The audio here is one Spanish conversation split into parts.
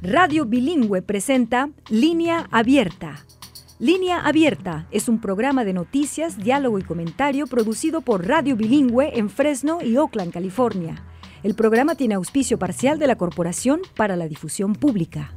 Radio Bilingüe presenta Línea Abierta. Línea Abierta es un programa de noticias, diálogo y comentario producido por Radio Bilingüe en Fresno y Oakland, California. El programa tiene auspicio parcial de la Corporación para la Difusión Pública.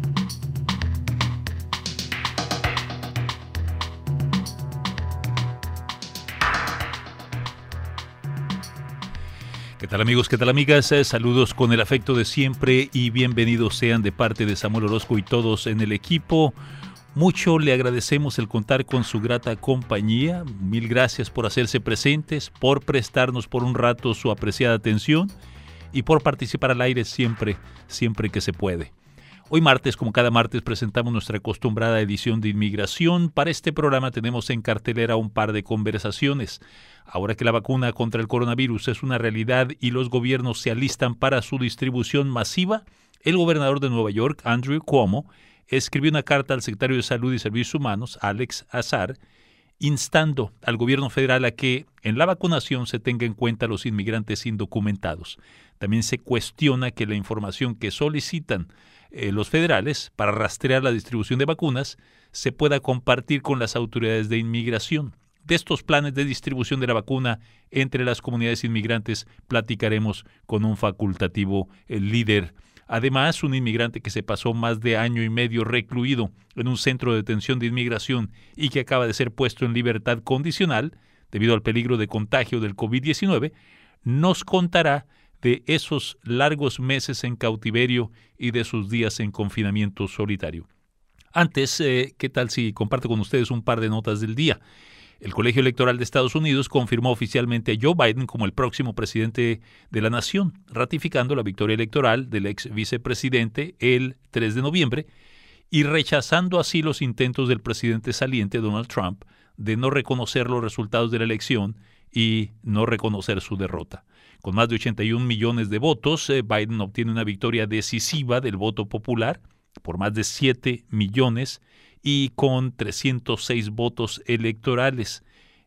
¿Qué tal amigos? ¿Qué tal amigas? Saludos con el afecto de siempre y bienvenidos sean de parte de Samuel Orozco y todos en el equipo. Mucho le agradecemos el contar con su grata compañía. Mil gracias por hacerse presentes, por prestarnos por un rato su apreciada atención y por participar al aire siempre que se puede. Hoy martes, como cada martes, presentamos nuestra acostumbrada edición de inmigración. Para este programa tenemos en cartelera un par de conversaciones. Ahora que la vacuna contra el coronavirus es una realidad y los gobiernos se alistan para su distribución masiva, el gobernador de Nueva York, Andrew Cuomo, escribió una carta al secretario de Salud y Servicios Humanos, Alex Azar, instando al gobierno federal a que en la vacunación se tenga en cuenta a los inmigrantes indocumentados. También se cuestiona que la información que solicitan los federales para rastrear la distribución de vacunas se pueda compartir con las autoridades de inmigración. De estos planes de distribución de la vacuna entre las comunidades inmigrantes platicaremos con un facultativo líder. Además, un inmigrante que se pasó más de año y medio recluido en un centro de detención de inmigración y que acaba de ser puesto en libertad condicional debido al peligro de contagio del COVID-19, nos contará de esos largos meses en cautiverio y de sus días en confinamiento solitario. Antes, ¿qué tal si comparto con ustedes un par de notas del día? El Colegio Electoral de Estados Unidos confirmó oficialmente a Joe Biden como el próximo presidente de la nación, ratificando la victoria electoral del ex vicepresidente el 3 de noviembre y rechazando así los intentos del presidente saliente Donald Trump de no reconocer los resultados de la elección y no reconocer su derrota. Con más de 81 millones de votos, Biden obtiene una victoria decisiva del voto popular por más de 7 millones y con 306 votos electorales,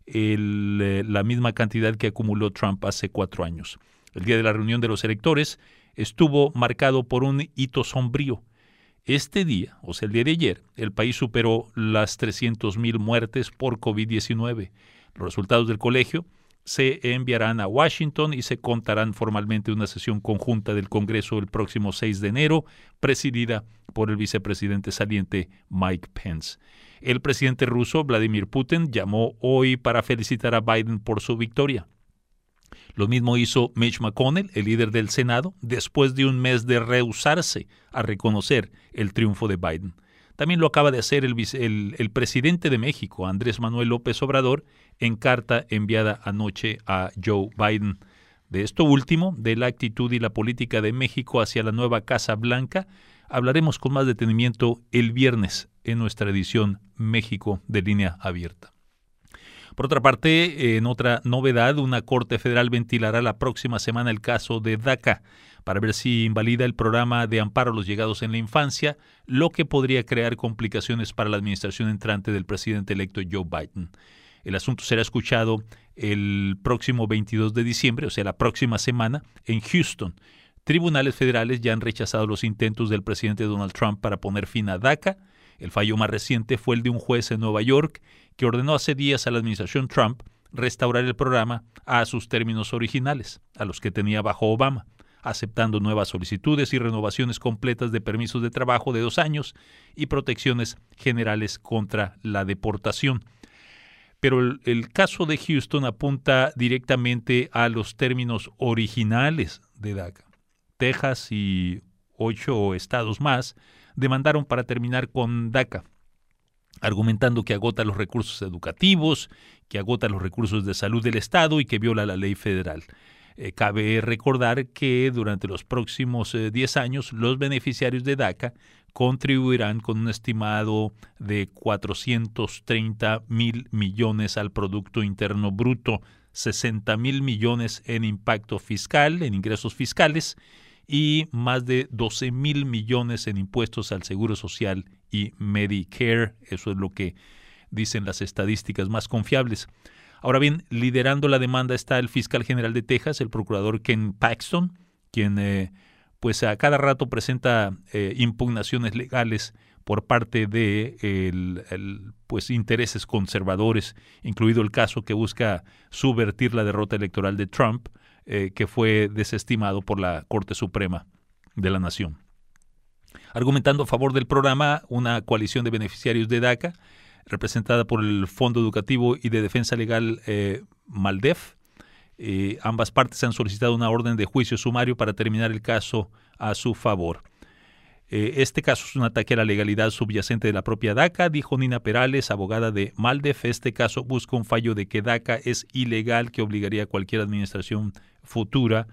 la misma cantidad que acumuló Trump hace 4 años. El día de la reunión de los electores estuvo marcado por un hito sombrío. Este día, o sea, el día de ayer, el país superó las 300,000 muertes por COVID-19. Los resultados del colegio se enviarán a Washington y se contarán formalmente en una sesión conjunta del Congreso el próximo 6 de enero, presidida por el vicepresidente saliente Mike Pence. El presidente ruso Vladimir Putin llamó hoy para felicitar a Biden por su victoria. Lo mismo hizo Mitch McConnell, el líder del Senado, después de un mes de rehusarse a reconocer el triunfo de Biden. También lo acaba de hacer el presidente de México, Andrés Manuel López Obrador, en carta enviada anoche a Joe Biden. De esto último, de la actitud y la política de México hacia la nueva Casa Blanca, hablaremos con más detenimiento el viernes en nuestra edición México de Línea Abierta. Por otra parte, en otra novedad, una corte federal ventilará la próxima semana el caso de DACA para ver si invalida el programa de amparo a los llegados en la infancia, lo que podría crear complicaciones para la administración entrante del presidente electo Joe Biden. El asunto será escuchado el próximo 22 de diciembre, o sea, la próxima semana, en Houston. Tribunales federales ya han rechazado los intentos del presidente Donald Trump para poner fin a DACA. El fallo más reciente fue el de un juez en Nueva York que ordenó hace días a la administración Trump restaurar el programa a sus términos originales, a los que tenía bajo Obama, aceptando nuevas solicitudes y renovaciones completas de permisos de trabajo de 2 años y protecciones generales contra la deportación. Pero el caso de Houston apunta directamente a los términos originales de DACA. Texas y 8 estados más demandaron para terminar con DACA, argumentando que agota los recursos educativos, que agota los recursos de salud del Estado y que viola la ley federal. Cabe recordar que durante los próximos 10 años los beneficiarios de DACA contribuirán con un estimado de 430,000 millones al Producto Interno Bruto, 60,000 millones en impacto fiscal, en ingresos fiscales, y más de 12,000 millones en impuestos al Seguro Social y Medicare. Eso es lo que dicen las estadísticas más confiables. Ahora bien, liderando la demanda está el fiscal general de Texas, el procurador Ken Paxton, quien pues a cada rato presenta impugnaciones legales por parte de pues intereses conservadores, incluido el caso que busca subvertir la derrota electoral de Trump, que fue desestimado por la Corte Suprema de la Nación. Argumentando a favor del programa, una coalición de beneficiarios de DACA, representada por el Fondo Educativo y de Defensa Legal MALDEF, ambas partes han solicitado una orden de juicio sumario para terminar el caso a su favor. Este caso es un ataque a la legalidad subyacente de la propia DACA, dijo Nina Perales, abogada de MALDEF. Este caso busca un fallo de que DACA es ilegal que obligaría a cualquier administración futura.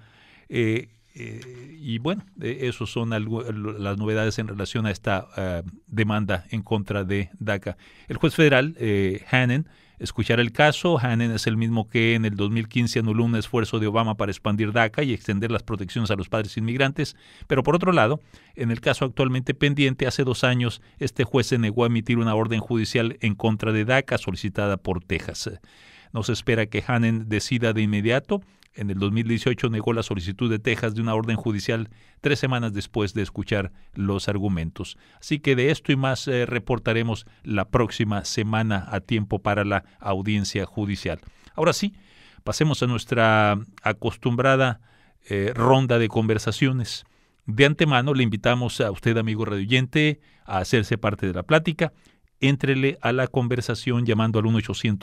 Y bueno, esos son las novedades en relación a esta demanda en contra de DACA. El juez federal, Hannan, escuchará el caso. Hannan es el mismo que en el 2015 anuló un esfuerzo de Obama para expandir DACA y extender las protecciones a los padres inmigrantes. Pero por otro lado, en el caso actualmente pendiente, hace 2 años, este juez se negó a emitir una orden judicial en contra de DACA solicitada por Texas. No se espera que Hannan decida de inmediato. En el 2018 negó la solicitud de Texas de una orden judicial 3 semanas después de escuchar los argumentos. Así que de esto y más reportaremos la próxima semana a tiempo para la audiencia judicial. Ahora sí, pasemos a nuestra acostumbrada ronda de conversaciones. De antemano le invitamos a usted, amigo radioyente, a hacerse parte de la plática. Éntrele a la conversación llamando al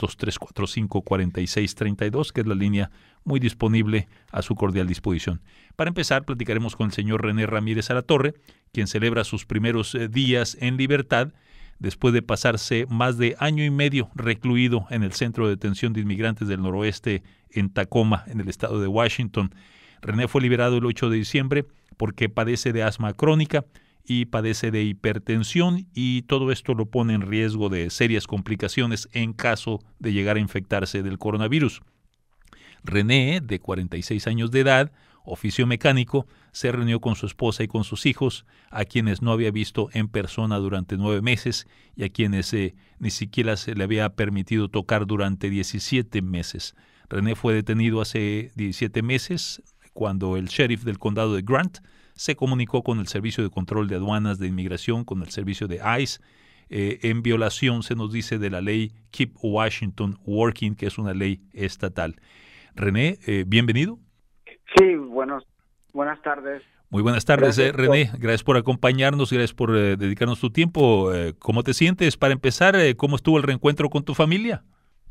1-800-345-4632, que es la línea muy disponible a su cordial disposición. Para empezar, platicaremos con el señor René Ramírez Alatorre, quien celebra sus primeros días en libertad después de pasarse más de 1 año y medio recluido en el Centro de Detención de Inmigrantes del Noroeste en Tacoma, en el estado de Washington. René fue liberado el 8 de diciembre porque padece de asma crónica y padece de hipertensión, y todo esto lo pone en riesgo de serias complicaciones en caso de llegar a infectarse del coronavirus. René, de 46 años de edad, oficio mecánico, se reunió con su esposa y con sus hijos, a quienes no había visto en persona durante 9 meses y a quienes ni siquiera se le había permitido tocar durante 17 meses. René fue detenido hace 17 meses cuando el sheriff del condado de Grant se comunicó con el Servicio de Control de Aduanas de Inmigración, con el servicio de ICE, en violación, se nos dice, de la ley Keep Washington Working, que es una ley estatal. René, bienvenido. Sí, buenas tardes. Muy buenas tardes, René. Gracias por acompañarnos, gracias por dedicarnos tu tiempo. ¿Cómo te sientes? Para empezar, ¿cómo estuvo el reencuentro con tu familia?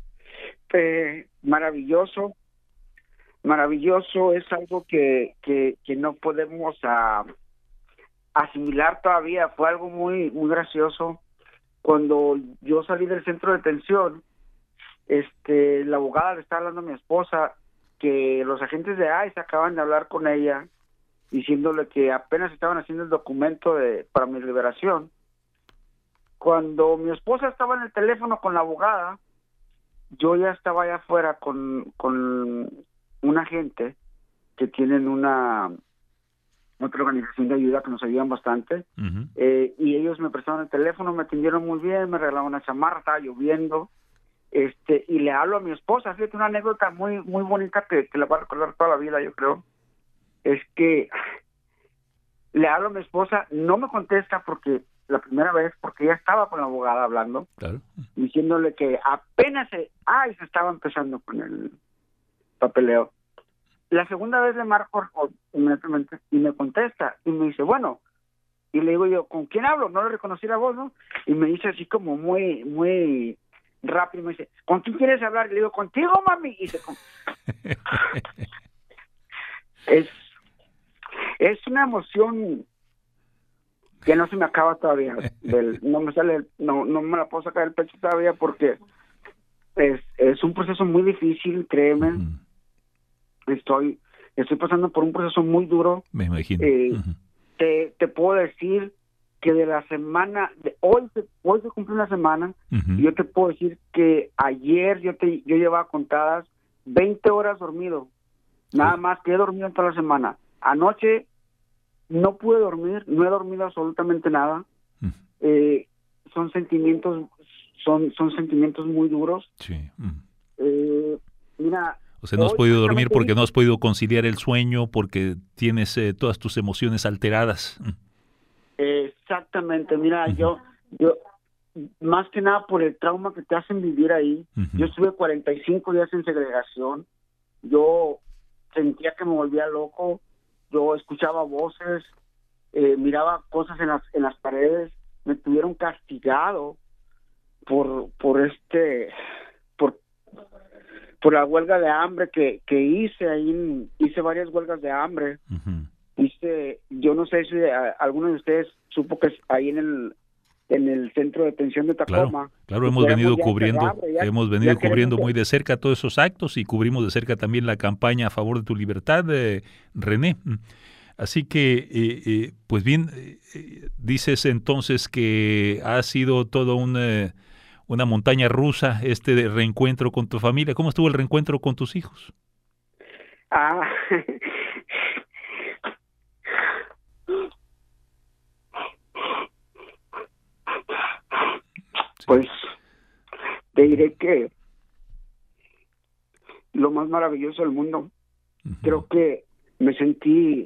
Maravilloso. Maravilloso, es algo que no podemos asimilar todavía. Fue algo muy gracioso. Cuando yo salí del centro de detención, la abogada le estaba hablando a mi esposa que los agentes de ICE acaban de hablar con ella diciéndole que apenas estaban haciendo el documento para mi liberación. Cuando mi esposa estaba en el teléfono con la abogada, yo ya estaba allá afuera con un agente que tienen otra organización de ayuda que nos ayudan bastante. Uh-huh. Y ellos me prestaron el teléfono, me atendieron muy bien, me regalaron una chamarra, estaba lloviendo, y le hablo a mi esposa. Fíjate, una anécdota muy bonita que la va a recordar toda la vida, yo creo. Es que le hablo a mi esposa, no me contesta porque ella estaba con la abogada hablando, claro, diciéndole que apenas se estaba empezando con el papeleo. La segunda vez le marco inmediatamente y me contesta y me dice, bueno, y le digo yo, ¿con quién hablo? No le reconocí la voz, ¿no? Y me dice así como muy rápido, me dice, ¿con quién quieres hablar? Y le digo, contigo, mami. Y es una emoción que no se me acaba todavía. No me la puedo sacar del pecho todavía porque es un proceso muy difícil, créeme. Uh-huh. Estoy pasando por un proceso muy duro. Me imagino. Uh-huh. Te puedo decir que de la semana de hoy se cumplió una semana. Uh-huh. Y yo te puedo decir que ayer yo llevaba contadas 20 horas dormido, nada más que he dormido en toda la semana. Anoche no pude dormir, no he dormido absolutamente nada. Uh-huh. Son sentimientos muy duros. Sí. Uh-huh. Mira, O sea, no has podido dormir porque no has podido conciliar el sueño, porque tienes todas tus emociones alteradas. Exactamente, mira, Uh-huh. yo más que nada por el trauma que te hacen vivir ahí. Uh-huh. Yo estuve 45 días en segregación, yo sentía que me volvía loco, yo escuchaba voces, miraba cosas en las paredes, me tuvieron castigado por la huelga de hambre que hice ahí, hice varias huelgas de hambre. Uh-huh. Yo no sé si alguno de ustedes supo que ahí en el centro de detención de Tacoma. Claro, hemos venido cubriendo cubriendo muy de cerca todos esos actos y cubrimos de cerca también la campaña a favor de tu libertad, René. Así que, pues bien, dices entonces que ha sido todo una montaña rusa de reencuentro con tu familia. ¿Cómo estuvo el reencuentro con tus hijos? Pues te diré que lo más maravilloso del mundo. Uh-huh. Creo que me sentí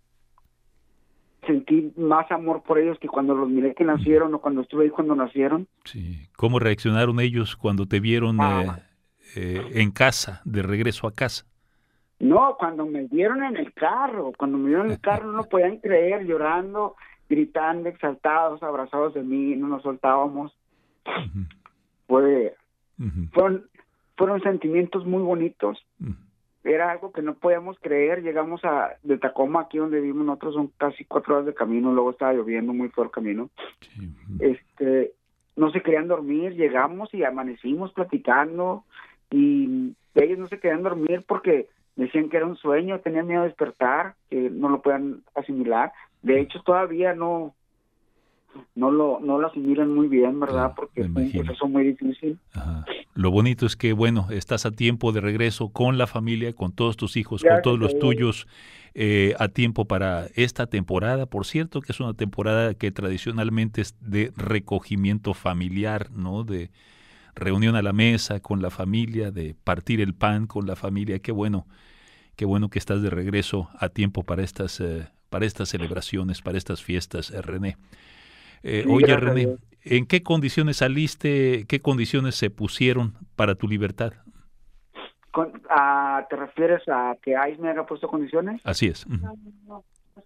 más amor por ellos que cuando los miré que nacieron o cuando estuve ahí cuando nacieron. Sí. ¿Cómo reaccionaron ellos cuando te vieron en casa, de regreso a casa? No, cuando me vieron en el carro, no lo podían creer, llorando, gritando, exaltados, abrazados de mí, no nos soltábamos. Uh-huh. Fueron sentimientos muy bonitos. Uh-huh. Era algo que no podíamos creer. Llegamos de Tacoma, aquí donde vivimos nosotros, son casi 4 horas de camino, luego estaba lloviendo muy por el camino. Sí. No se querían dormir, llegamos y amanecimos platicando, y ellos no se querían dormir porque decían que era un sueño, tenían miedo de despertar, que no lo puedan asimilar. De hecho, todavía no lo asimilan muy bien, ¿verdad? Porque es un proceso muy difícil. Ajá. Lo bonito es que, bueno, estás a tiempo de regreso con la familia, con todos tus hijos, con todos los tuyos, a tiempo para esta temporada. Por cierto, que es una temporada que tradicionalmente es de recogimiento familiar, ¿no? De reunión a la mesa con la familia, de partir el pan con la familia. Qué bueno que estás de regreso a tiempo para estas celebraciones, para estas fiestas, René. Oye, René, ¿en qué condiciones saliste? ¿Qué condiciones se pusieron para tu libertad? ¿Te refieres a que ICE me haya puesto condiciones? Así es. Uh-huh.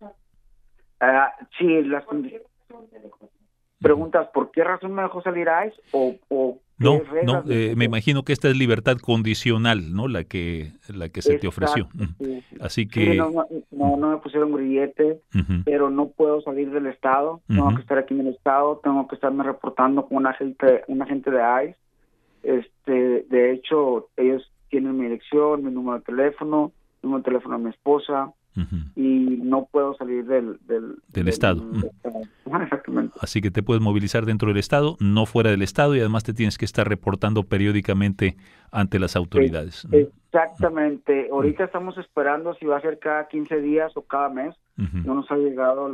Sí, las condiciones. ¿Preguntas por qué razón me dejó salir ICE o No, me imagino que esta es libertad condicional, ¿no? La que se te ofreció. Sí. Así que... Sí, no me pusieron grillete, uh-huh. Pero no puedo salir del estado, uh-huh. Tengo que estar aquí en el estado, tengo que estarme reportando con un agente de ICE. De hecho, ellos tienen mi dirección, mi número de teléfono de mi esposa, uh-huh. Y no puedo salir del estado. Exactamente. Así que te puedes movilizar dentro del estado, no fuera del estado, y además te tienes que estar reportando periódicamente ante las autoridades. Exactamente. Ahorita estamos esperando si va a ser cada 15 días o cada mes. Uh-huh. No nos ha llegado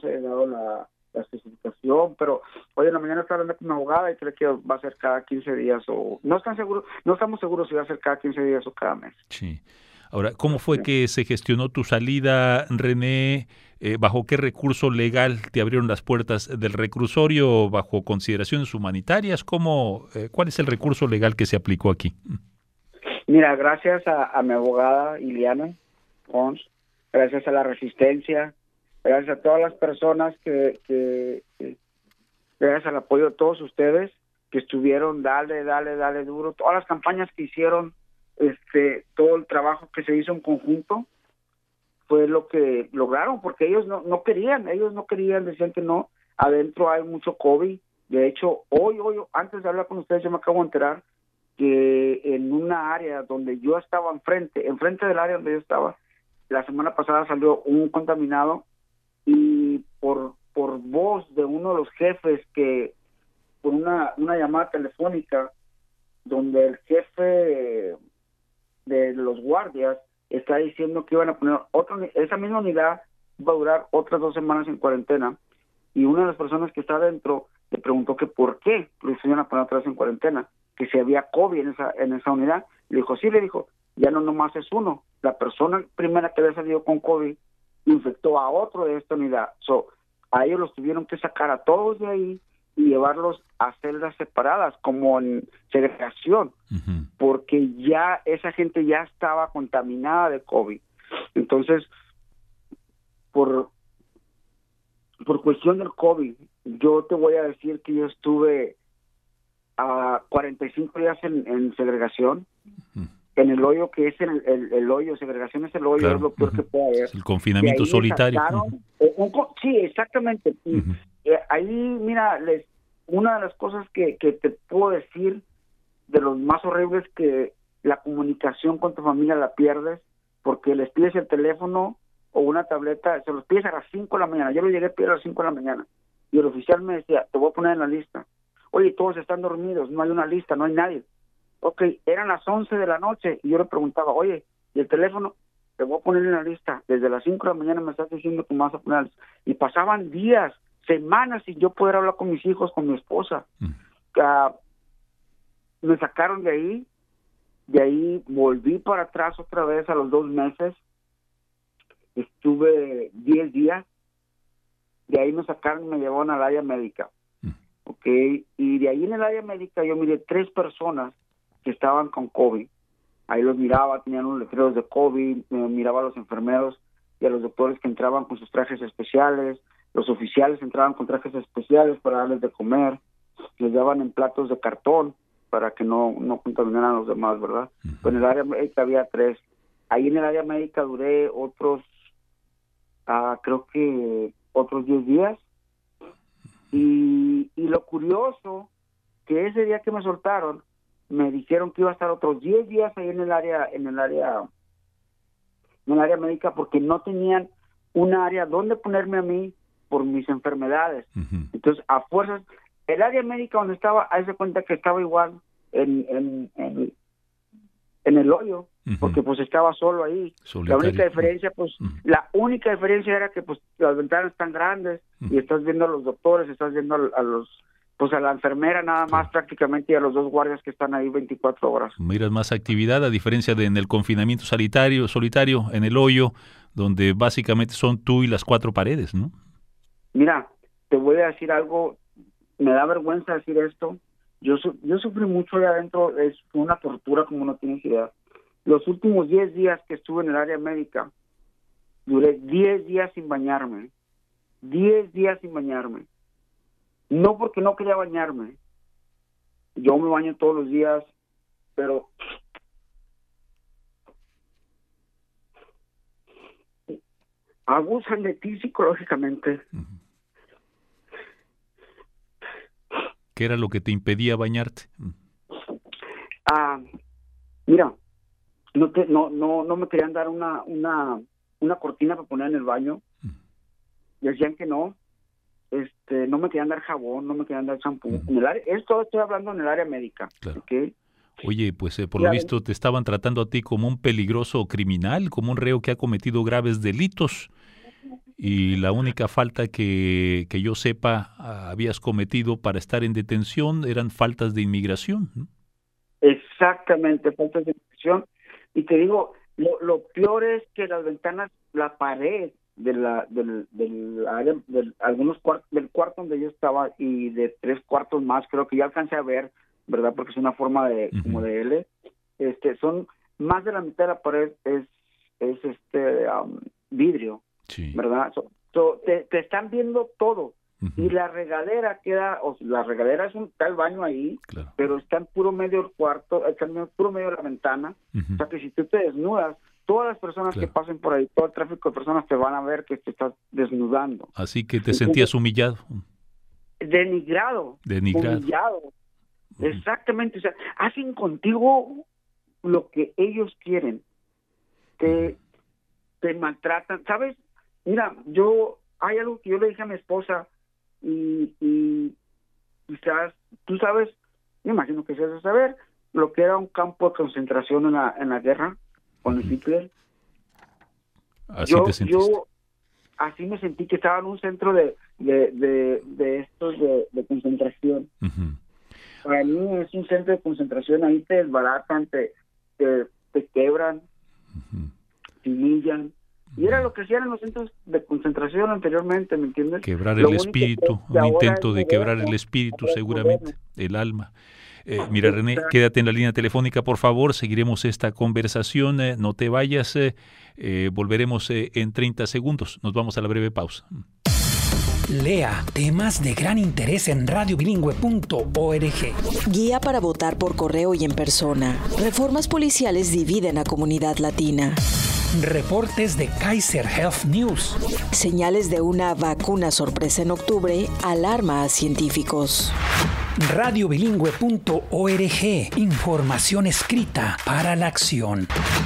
la especificación, pero hoy en la mañana estaba hablando con una abogada y creo que va a ser cada 15 días o no estamos seguros si va a ser cada 15 días o cada mes. Sí. Ahora, ¿cómo fue que se gestionó tu salida, René? ¿Bajo qué recurso legal te abrieron las puertas del reclusorio? ¿Bajo consideraciones humanitarias? ¿Cuál es el recurso legal que se aplicó aquí? Mira, gracias a mi abogada Iliana Pons, gracias a la Resistencia, gracias a todas las personas que gracias al apoyo de todos ustedes que estuvieron dale duro, todas las campañas que hicieron, todo el trabajo que se hizo en conjunto fue lo que lograron, porque ellos no querían, decían que no, adentro hay mucho COVID. De hecho, hoy, antes de hablar con ustedes, yo me acabo de enterar que en una área donde yo estaba enfrente del área donde yo estaba, la semana pasada salió un contaminado, y por voz de uno de los jefes, que por una llamada telefónica, donde el jefe de los guardias está diciendo que iban a poner esa misma unidad va a durar otras 2 semanas en cuarentena, y una de las personas que está adentro le preguntó que por qué lo iban a poner otra vez en cuarentena, que si había COVID en esa unidad. Le dijo, sí, ya no nomás es uno. La persona primera que había salido con COVID infectó a otro de esta unidad. A ellos los tuvieron que sacar a todos de ahí y llevarlos a celdas separadas, como en segregación, porque ya esa gente ya estaba contaminada de COVID. Entonces, por cuestión del COVID, yo te voy a decir que yo estuve a 45 días en segregación, en el hoyo, que es el hoyo, segregación es el hoyo, claro, es lo peor que puede haber. El confinamiento solitario. Sí, exactamente. Y, ahí, mira, una de las cosas que te puedo decir, de los más horribles, que la comunicación con tu familia la pierdes, porque les pides el teléfono o una tableta, se los pides a las 5 de la mañana. Yo lo llegué a pedir a las 5 de la mañana, y el oficial me decía, te voy a poner en la lista. Oye, todos están dormidos, no hay una lista, no hay nadie. Ok, eran las 11 de la noche, y yo le preguntaba, oye, ¿y el teléfono? Te voy a poner en la lista. Desde las 5 de la mañana me estás diciendo que me vas a poner. Y pasaban días, semanas, sin yo poder hablar con mis hijos, con mi esposa. Me sacaron de ahí volví para atrás otra vez a los 2 meses. Estuve 10 días. De ahí me sacaron y me llevaron al área médica. Ok, y de ahí en el área médica yo miré 3 personas que estaban con COVID. Ahí los miraba, tenían unos letreros de COVID, miraba a los enfermeros y a los doctores que entraban con sus trajes especiales, los oficiales entraban con trajes especiales para darles de comer, les daban en platos de cartón para que no contaminaran a los demás, ¿verdad? Pero en el área médica había 3. Ahí en el área médica duré otros, creo que otros 10 días. Y lo curioso, que ese día que me soltaron, me dijeron que iba a estar otros 10 días ahí en el área médica, porque no tenían un área donde ponerme a mí por mis enfermedades. Entonces, a fuerzas, el área médica donde estaba, hace cuenta que estaba igual en el hoyo, porque pues estaba solo ahí. Solitario. La única diferencia era que pues las ventanas están grandes y estás viendo a los doctores, estás viendo a la enfermera nada más, prácticamente, y a los 2 guardias que están ahí 24 horas. Miras más actividad, a diferencia de en el confinamiento solitario, en el hoyo, donde básicamente son tú y las 4 paredes, ¿no? Mira, te voy a decir algo, me da vergüenza decir esto. Yo sufrí mucho allá adentro, es una tortura como no tienes idea. Los últimos 10 días que estuve en el área médica, duré 10 días sin bañarme. 10 días sin bañarme. No porque no quería bañarme. Yo me baño todos los días, pero abusan de ti psicológicamente. ¿Qué era lo que te impedía bañarte? Mira, no me querían dar una cortina para poner en el baño. Decían que no. No me querían dar jabón, no me querían dar champú. Esto estoy hablando en el área médica. Claro. ¿Okay? Oye, pues por lo visto te estaban tratando a ti como un peligroso criminal, como un reo que ha cometido graves delitos. Y la única falta que yo sepa habías cometido para estar en detención eran faltas de inmigración, ¿no? Exactamente, faltas de inmigración. Y te digo, lo peor es que las ventanas, la pared del área, algunos cuartos, del cuarto donde yo estaba y de 3 cuartos más, creo que ya alcancé a ver, ¿verdad? Porque es una forma de como de L. Son más de la mitad de la pared es vidrio. Sí. ¿Verdad? Te están viendo todo. Y la regadera está el baño ahí, claro, pero está en puro medio del cuarto, está en puro medio de la ventana. O sea que si tú te desnudas, todas las personas que pasen por ahí, todo el tráfico de personas te van a ver que te estás desnudando. Así que te sentías humillado. Denigrado. Humillado. Exactamente. O sea, hacen contigo lo que ellos quieren. Te maltratan. ¿Sabes? Mira, hay algo que yo le dije a mi esposa y quizás, tú sabes, me imagino que se debe saber, lo que era un campo de concentración en la guerra con el Hitler. Así te sentiste. Yo así me sentí, que estaba en un centro de estos de concentración. Para mí es un centro de concentración, ahí te desbaratan, te te quebran, Ujú. te humillan. Y era lo que hacían en los centros de concentración anteriormente, ¿me entiendes? Quebrar Lo el único espíritu, que un ahora intento es de quebrar el moderno, espíritu ahora es moderno. seguramente, el alma. Mira, René, Exacto. quédate en la línea telefónica, por favor. Seguiremos esta conversación. No te vayas. Volveremos en 30 segundos. Nos vamos a la breve pausa. Lea temas de gran interés en radiobilingüe.org. Guía para votar por correo y en persona. Reformas policiales dividen a comunidad latina. Reportes de Kaiser Health News. Señales de una vacuna sorpresa en octubre alarma a científicos. Radiobilingüe.org. Información escrita para la acción.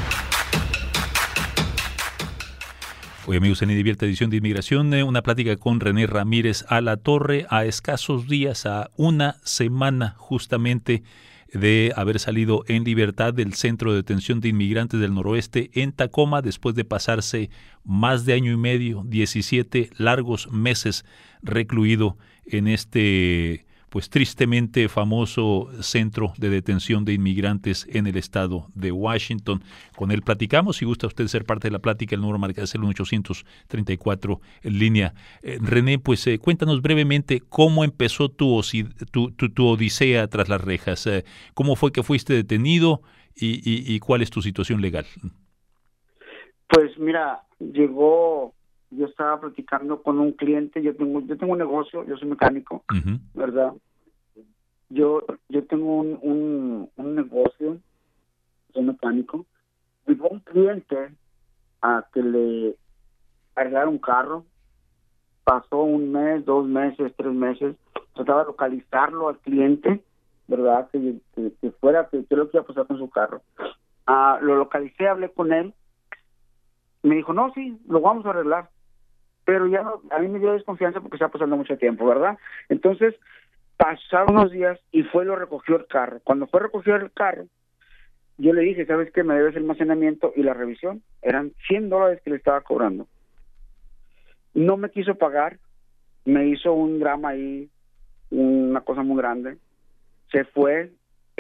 Hoy, amigos, en Divierta edición de Inmigración, una plática con René Ramírez Alatorre a escasos días, a una semana justamente de haber salido en libertad del Centro de Detención de Inmigrantes del Noroeste en Tacoma, después de pasarse más de año y medio, 17 largos meses recluido en este pues tristemente famoso centro de detención de inmigrantes en el estado de Washington. Con él platicamos. Si gusta usted ser parte de la plática, el número marca es el 1-834 en línea. René, pues cuéntanos brevemente cómo empezó tu odisea tras las rejas. ¿Cómo fue que fuiste detenido y cuál es tu situación legal? Pues mira, yo estaba platicando con un cliente, yo tengo un negocio, yo soy mecánico, Uh-huh. ¿verdad? Yo tengo un negocio, soy mecánico. Llegó un cliente a que le arreglara un carro, pasó un mes, 2 meses, 3 meses, trataba de localizarlo al cliente, ¿verdad? Que fuera, que qué es lo que iba a pasar con su carro. Lo localicé, hablé con él, me dijo, no, sí, lo vamos a arreglar. Pero ya a mí me dio desconfianza porque estaba pasando mucho tiempo, ¿verdad? Entonces, pasaron unos días y fue y lo recogió el carro. Cuando fue a recoger el carro, yo le dije, ¿sabes qué? Me debes el almacenamiento y la revisión. Eran $100 que le estaba cobrando. No me quiso pagar, me hizo un drama ahí, una cosa muy grande. Se fue,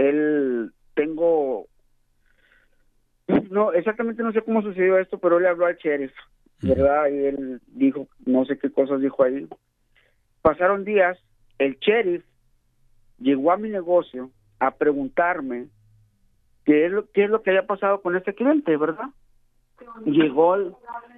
no, exactamente no sé cómo sucedió esto, pero él le habló al sheriff, ¿verdad? Y él dijo, no sé qué cosas dijo ahí. Pasaron días, el sheriff llegó a mi negocio a preguntarme qué es lo que había pasado con este cliente, ¿verdad? Llegó el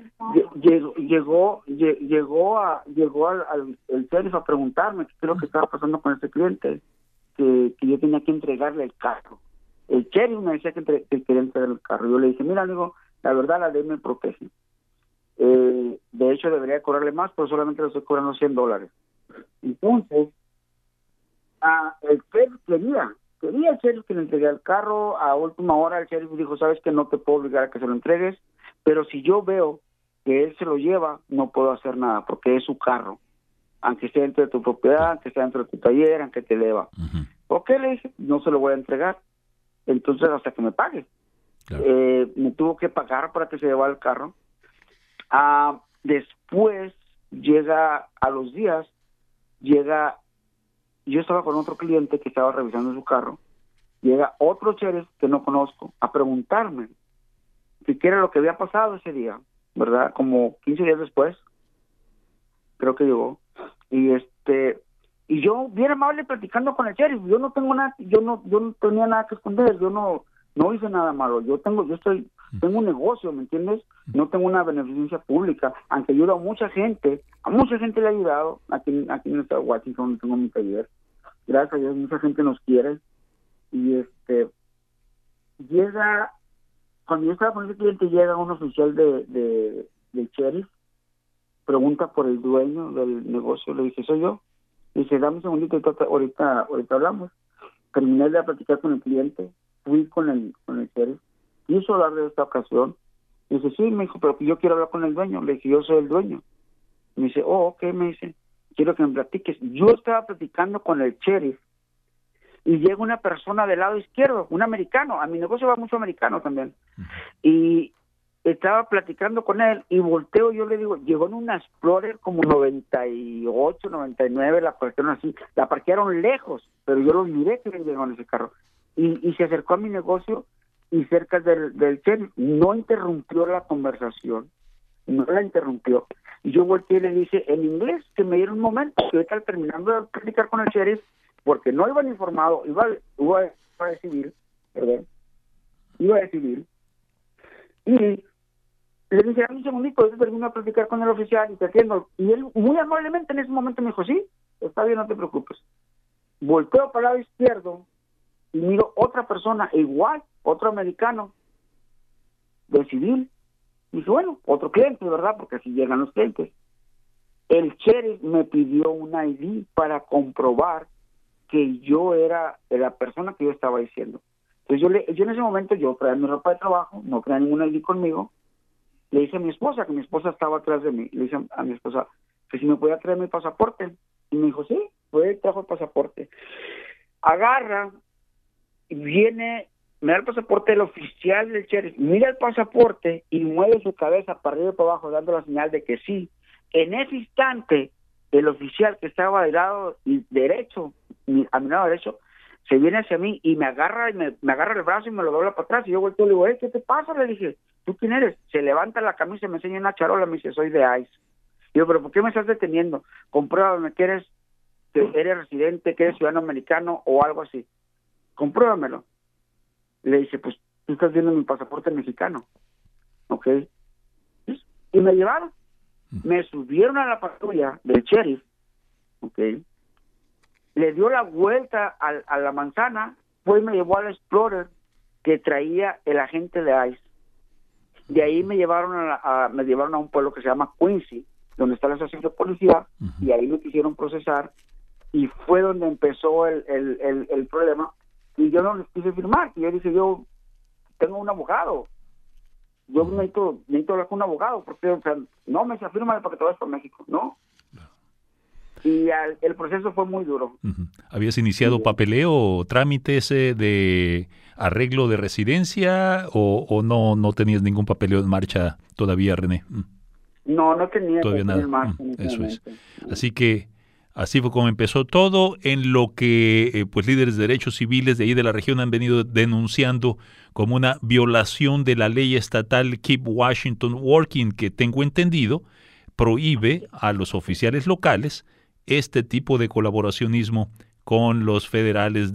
sheriff a preguntarme qué es lo que estaba pasando con este cliente, que yo tenía que entregarle el carro. El sheriff me decía que quería entregar el carro. Yo le dije, mira, amigo, la verdad la ley me protege. De hecho, debería cobrarle más, pero solamente le estoy cobrando $100. Entonces, el sheriff quería el sheriff que le entregue el carro. A última hora el sheriff dijo, sabes que no te puedo obligar a que se lo entregues, pero si yo veo que él se lo lleva, no puedo hacer nada, porque es su carro, aunque esté dentro de tu propiedad, aunque esté dentro de tu taller, aunque te deba. Uh-huh. Ok, le dije, no se lo voy a entregar, entonces hasta que me pague. Claro. Me tuvo que pagar para que se llevara el carro. Después llega, a los días, yo estaba con otro cliente que estaba revisando su carro, llega otro sheriff que no conozco a preguntarme qué era lo que había pasado ese día, ¿verdad? Como 15 días después, creo que llegó, y yo bien amable platicando con el sheriff. Yo no tengo nada, yo no tenía nada que esconder, yo no hice nada malo, tengo un negocio, ¿me entiendes? No tengo una beneficencia pública, aunque ayudo a mucha gente le he ayudado aquí en el estado de Washington, donde tengo mi taller. Gracias a Dios, mucha gente nos quiere. Y cuando yo estaba con ese cliente, llega un oficial del sheriff, pregunta por el dueño del negocio. Le dije, soy yo. Dice, dame un segundito, ahorita hablamos. Terminé de platicar con el cliente, fui con el sheriff, quiso hablar de esta ocasión. Dice, sí, me dijo, pero yo quiero hablar con el dueño. Le dije, yo soy el dueño. Me dice, ok, me dice, quiero que me platiques. Yo estaba platicando con el sheriff y llega una persona del lado izquierdo, un americano. A mi negocio va mucho americano también. Y estaba platicando con él y volteo, yo le digo, llegó en una Explorer como 98, 99, la parquearon así, la parquearon lejos, pero yo los miré que llegaron en ese carro. Y se acercó a mi negocio, y cerca del sheriff. No interrumpió la conversación, no la interrumpió. Y yo volteé y le dije en inglés que me diera un momento, que ahorita terminando de platicar con el sheriff, porque no iban informado, iba a decidir, perdón, iba a decidir. Y le dije, dame un segundito, ahorita termino de platicar con el oficial y te atiendo. Y él muy amablemente en ese momento me dijo, sí, está bien, no te preocupes. Volteo para el lado izquierdo y miro otra persona, igual, otro americano, de civil. Y dije, bueno, otro cliente, ¿verdad? Porque así llegan los clientes. El sheriff me pidió un ID para comprobar que yo era la persona que yo estaba diciendo. Entonces yo en ese momento, yo traía mi ropa de trabajo, no traía ningún ID conmigo. Le dije a mi esposa, que mi esposa estaba atrás de mí, le dije a mi esposa que si me podía traer mi pasaporte. Y me dijo, sí, pues trajo el pasaporte. Agarra, y viene, me da el pasaporte del oficial del sheriff, mira el pasaporte y mueve su cabeza para arriba y para abajo, dando la señal de que sí. En ese instante, el oficial que estaba del lado derecho, a mi lado derecho, se viene hacia mí y me agarra el brazo y me lo dobla para atrás. Y yo vuelto y le digo, ¿qué te pasa? Le dije, ¿tú quién eres? Se levanta la camisa y me enseña una charola, me dice, soy de ICE. Y yo, ¿pero por qué me estás deteniendo? Compruébame que eres residente, que eres ciudadano americano o algo así. Compruébamelo. Le dice, pues tú estás viendo mi pasaporte mexicano. ¿Ok? Y me llevaron. Me subieron a la patrulla del sheriff. ¿Ok? Le dio la vuelta a la manzana, pues me llevó al Explorer que traía el agente de ICE. De ahí me llevaron a un pueblo que se llama Quincy, donde está la estación de policía, y ahí me quisieron procesar, y fue donde empezó el problema, y yo no les quise firmar, y yo dije, yo tengo un abogado, yo necesito hablar con un abogado, porque, o sea, no me se firma para que te vayas para México, ¿no? Y el proceso fue muy duro. ¿Habías iniciado papeleo o trámites de arreglo de residencia o no tenías ningún papeleo en marcha todavía, René? No tenía todavía nada. En marcha Eso es. Así que así fue como empezó todo, en lo que pues líderes de derechos civiles de ahí de la región han venido denunciando como una violación de la ley estatal Keep Washington Working, que tengo entendido prohíbe a los oficiales locales este tipo de colaboracionismo con los federales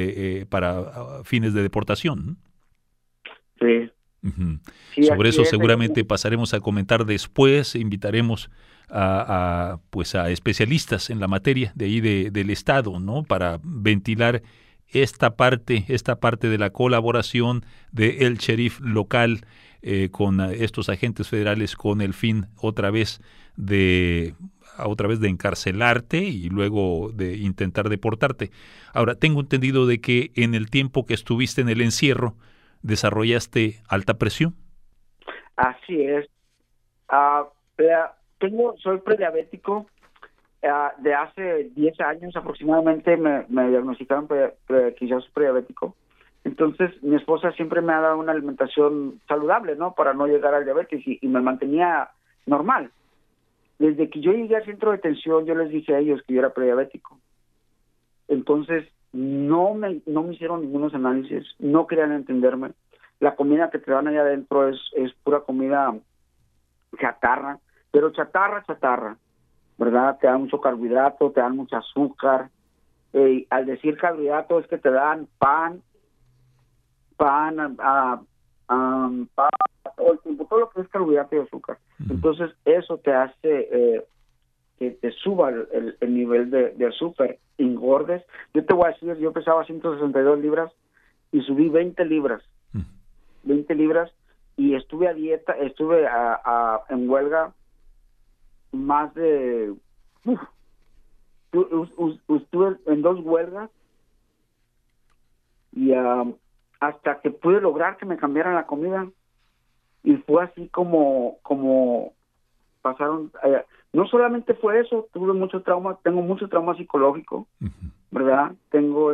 para fines de deportación. Sí. Sí, sobre eso seguramente pasaremos a comentar después. Invitaremos a especialistas en la materia de ahí del estado, ¿no? Para ventilar esta parte de la colaboración del sheriff local con estos agentes federales con el fin otra vez de encarcelarte y luego de intentar deportarte. Ahora, tengo entendido de que en el tiempo que estuviste en el encierro desarrollaste alta presión. Así es. Soy prediabético. De hace 10 años aproximadamente me diagnosticaron quizás prediabético. Entonces mi esposa siempre me ha dado una alimentación saludable, ¿no? Para no llegar al diabetes y me mantenía normal. Desde que yo llegué al centro de detención, yo les dije a ellos que yo era prediabético. Entonces no me hicieron ningunos análisis, no querían entenderme. La comida que te dan allá adentro es pura comida chatarra, pero chatarra, ¿verdad? Te dan mucho carbohidrato, te dan mucho azúcar. Al decir carbohidrato es que te dan pan, todo el tiempo, todo lo que es carbohidrato y azúcar. Entonces eso te hace que te suba el nivel de azúcar, engordes. Yo te voy a decir, yo pesaba 162 libras y subí 20 libras. 20 libras y estuve a dieta, estuve en huelga más de... estuve en 2 huelgas y hasta que pude lograr que me cambiaran la comida. Y fue así como pasaron. No solamente fue eso, tuve mucho trauma, tengo mucho trauma psicológico, ¿verdad? Tengo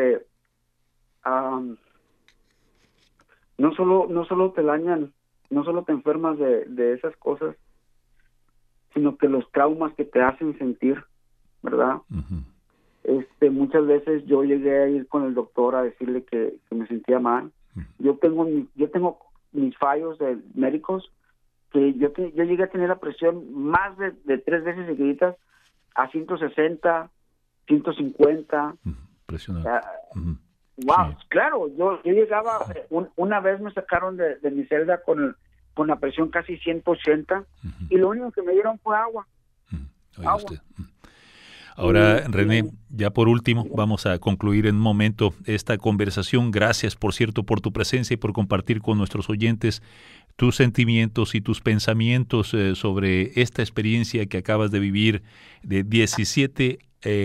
no solo te dañan, no solo te enfermas de esas cosas, sino que los traumas que te hacen sentir, ¿verdad? Muchas veces yo llegué a ir con el doctor a decirle que me sentía mal. Yo tengo mis fallos de médicos, que yo llegué a tener la presión más de 3 veces seguidas a 160, 150. Impresionante. Wow, Sí. claro, yo llegaba, una vez me sacaron de mi celda con la presión casi 180 y lo único que me dieron fue agua. Oiga usted. Ahora, René, ya por último, vamos a concluir en un momento esta conversación. Gracias, por cierto, por tu presencia y por compartir con nuestros oyentes tus sentimientos y tus pensamientos sobre esta experiencia que acabas de vivir de 17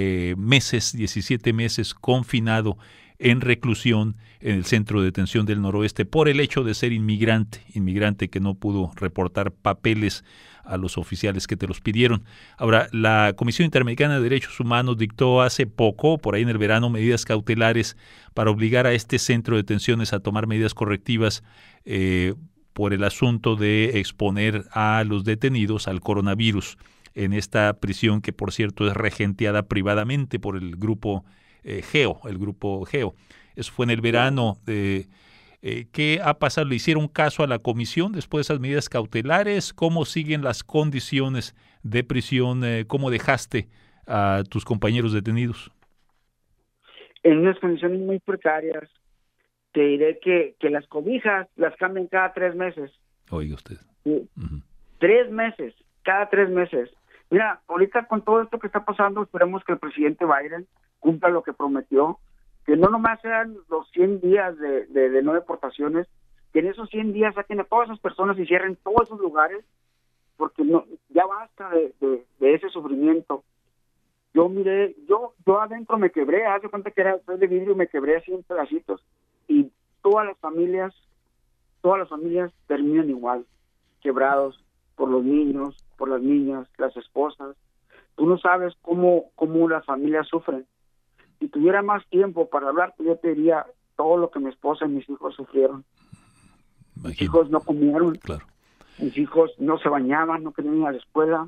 meses confinado en reclusión en el Centro de Detención del Noroeste por el hecho de ser inmigrante que no pudo reportar papeles a los oficiales que te los pidieron. Ahora, la Comisión Interamericana de Derechos Humanos dictó hace poco, por ahí en el verano, medidas cautelares para obligar a este centro de detenciones a tomar medidas correctivas por el asunto de exponer a los detenidos al coronavirus en esta prisión que, por cierto, es regenteada privadamente por el grupo GEO, el grupo GEO. Eso fue en el verano. ¿Qué ha pasado? ¿Le hicieron caso a la comisión después de esas medidas cautelares? ¿Cómo siguen las condiciones de prisión? ¿Cómo dejaste a tus compañeros detenidos? En unas condiciones muy precarias. Te diré que las cobijas las cambian cada 3 meses. Oiga usted. Sí. 3 meses, cada 3 meses. Mira, ahorita con todo esto que está pasando, esperemos que el presidente Biden cumpla lo que prometió, que no nomás sean los 100 días de no deportaciones, que en esos 100 días saquen a todas esas personas y cierren todos esos lugares, porque no, ya basta de ese sufrimiento. Yo adentro me quebré, hace cuenta que era de vidrio, me quebré así en pedacitos, y todas las familias terminan igual, quebrados por los niños, por las niñas, las esposas. Tú no sabes cómo las familias sufren. Si tuviera más tiempo para hablar, yo te diría todo lo que mi esposa y mis hijos sufrieron. Mis hijos no comieron, claro. Mis hijos no se bañaban, no querían ir a la escuela.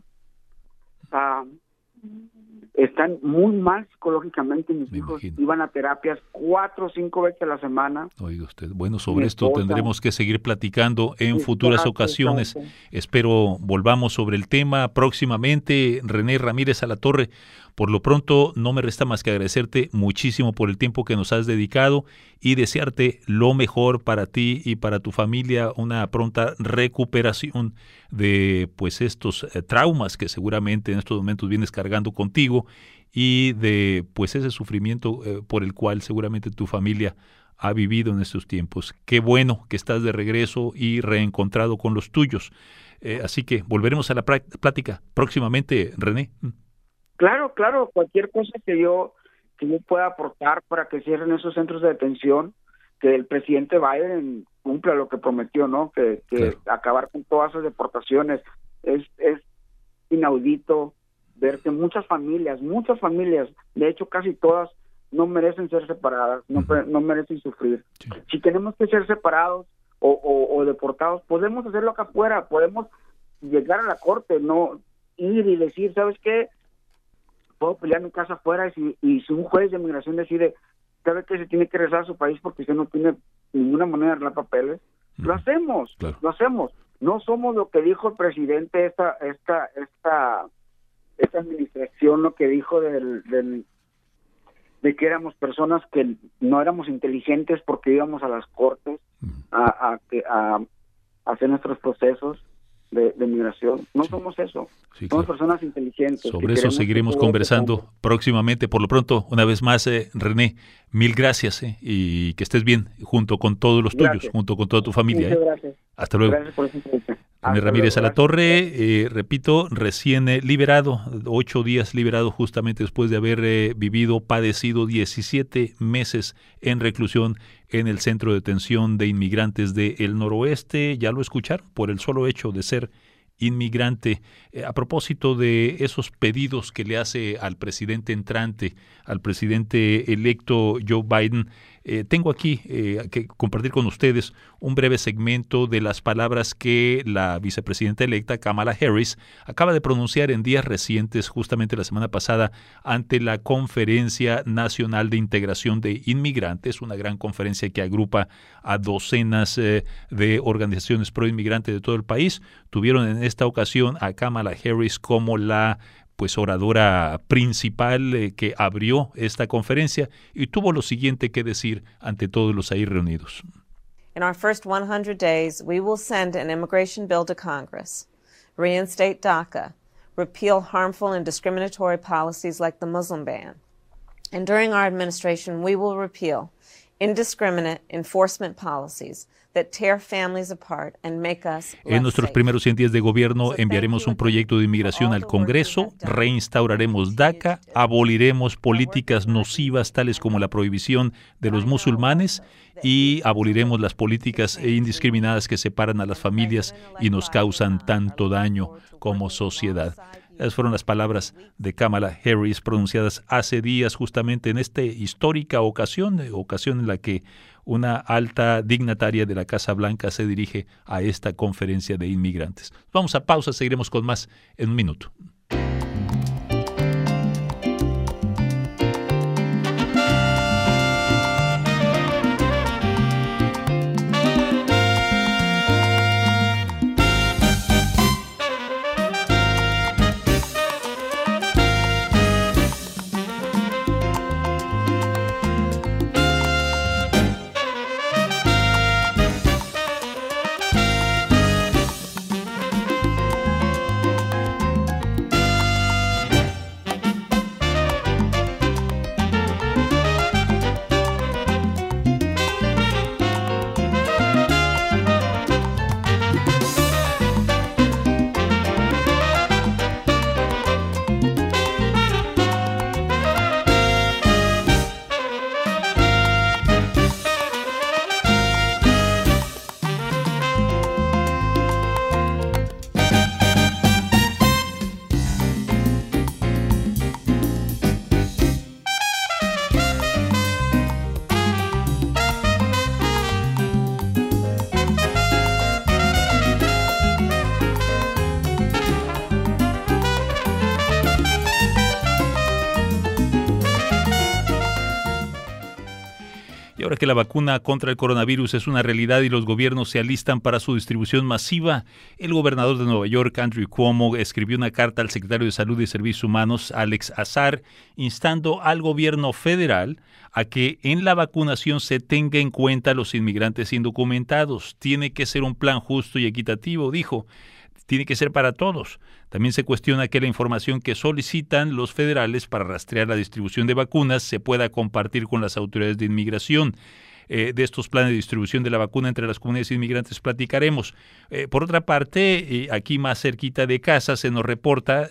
Están muy mal psicológicamente mis hijos. Iban a terapias 4 o 5 veces a la semana. Oiga usted. Bueno, sobre esto tendremos que seguir platicando en futuras ocasiones. Espero volvamos sobre el tema próximamente. René Ramírez Alatorre, por lo pronto no me resta más que agradecerte muchísimo por el tiempo que nos has dedicado y desearte lo mejor para ti y para tu familia, una pronta recuperación de pues estos traumas que seguramente en estos momentos vienes cargando contigo y de pues ese sufrimiento por el cual seguramente tu familia ha vivido en estos tiempos. Qué bueno que estás de regreso y reencontrado con los tuyos. Así que volveremos a la plática próximamente, René. Claro, cualquier cosa que yo pueda aportar para que cierren esos centros de detención, que el presidente Biden cumpla lo que prometió, ¿no? Que claro, acabar con todas esas deportaciones. Es inaudito ver que muchas familias, de hecho casi todas, no merecen ser separadas, no merecen sufrir. Sí. Si tenemos que ser separados o deportados, podemos hacerlo acá afuera, podemos llegar a la corte, no ir y decir, ¿sabes qué? Puedo pelear mi casa afuera y si un juez de migración decide, ¿sabe que se tiene que regresar a su país porque usted no tiene ninguna manera de arreglar papeles? Lo hacemos, claro. Lo hacemos. No somos lo que dijo el presidente esta administración, lo que dijo de que éramos personas que no éramos inteligentes porque íbamos a las cortes a hacer nuestros procesos de migración. No somos eso. Sí, somos personas inteligentes. Sobre eso seguiremos conversando próximamente. Por lo pronto, una vez más, René, mil gracias y que estés bien junto con todos los tuyos, junto con toda tu familia. Muchas gracias. Hasta luego. Gracias por esa entrevista. René Ramírez Alatorre, repito, recién liberado, 8 días liberado justamente después de haber padecido 17 meses en reclusión en el Centro de Detención de Inmigrantes del Noroeste. Ya lo escucharon, por el solo hecho de ser inmigrante. A propósito de esos pedidos que le hace al presidente entrante, al presidente electo Joe Biden, tengo aquí que compartir con ustedes un breve segmento de las palabras que la vicepresidenta electa Kamala Harris acaba de pronunciar en días recientes, justamente la semana pasada, ante la Conferencia Nacional de Integración de Inmigrantes, una gran conferencia que agrupa a docenas de organizaciones pro-inmigrantes de todo el país. Tuvieron en esta ocasión a Kamala Harris como la oradora principal que abrió esta conferencia y tuvo lo siguiente que decir ante todos los ahí reunidos. In our first 100 days, we will send an immigration bill to Congress, reinstate DACA, repeal harmful and discriminatory policies like the Muslim ban. And during our administration, we will repeal indiscriminate enforcement policies that tear families apart and make us less En nuestros safe. primeros 100 días de gobierno enviaremos un proyecto de inmigración al Congreso, reinstauraremos DACA, aboliremos políticas nocivas tales como la prohibición de los musulmanes y aboliremos las políticas indiscriminadas que separan a las familias y nos causan tanto daño como sociedad. Esas fueron las palabras de Kamala Harris pronunciadas hace días justamente en esta histórica ocasión en la que una alta dignataria de la Casa Blanca se dirige a esta conferencia de inmigrantes. Vamos a pausa, seguiremos con más en un minuto. Y ahora que la vacuna contra el coronavirus es una realidad y los gobiernos se alistan para su distribución masiva, el gobernador de Nueva York, Andrew Cuomo, escribió una carta al secretario de Salud y Servicios Humanos, Alex Azar, instando al gobierno federal a que en la vacunación se tenga en cuenta a los inmigrantes indocumentados. Tiene que ser un plan justo y equitativo, dijo. Tiene que ser para todos. También se cuestiona que la información que solicitan los federales para rastrear la distribución de vacunas se pueda compartir con las autoridades de inmigración. De estos planes de distribución de la vacuna entre las comunidades inmigrantes platicaremos. Por otra parte, aquí más cerquita de casa lo reporta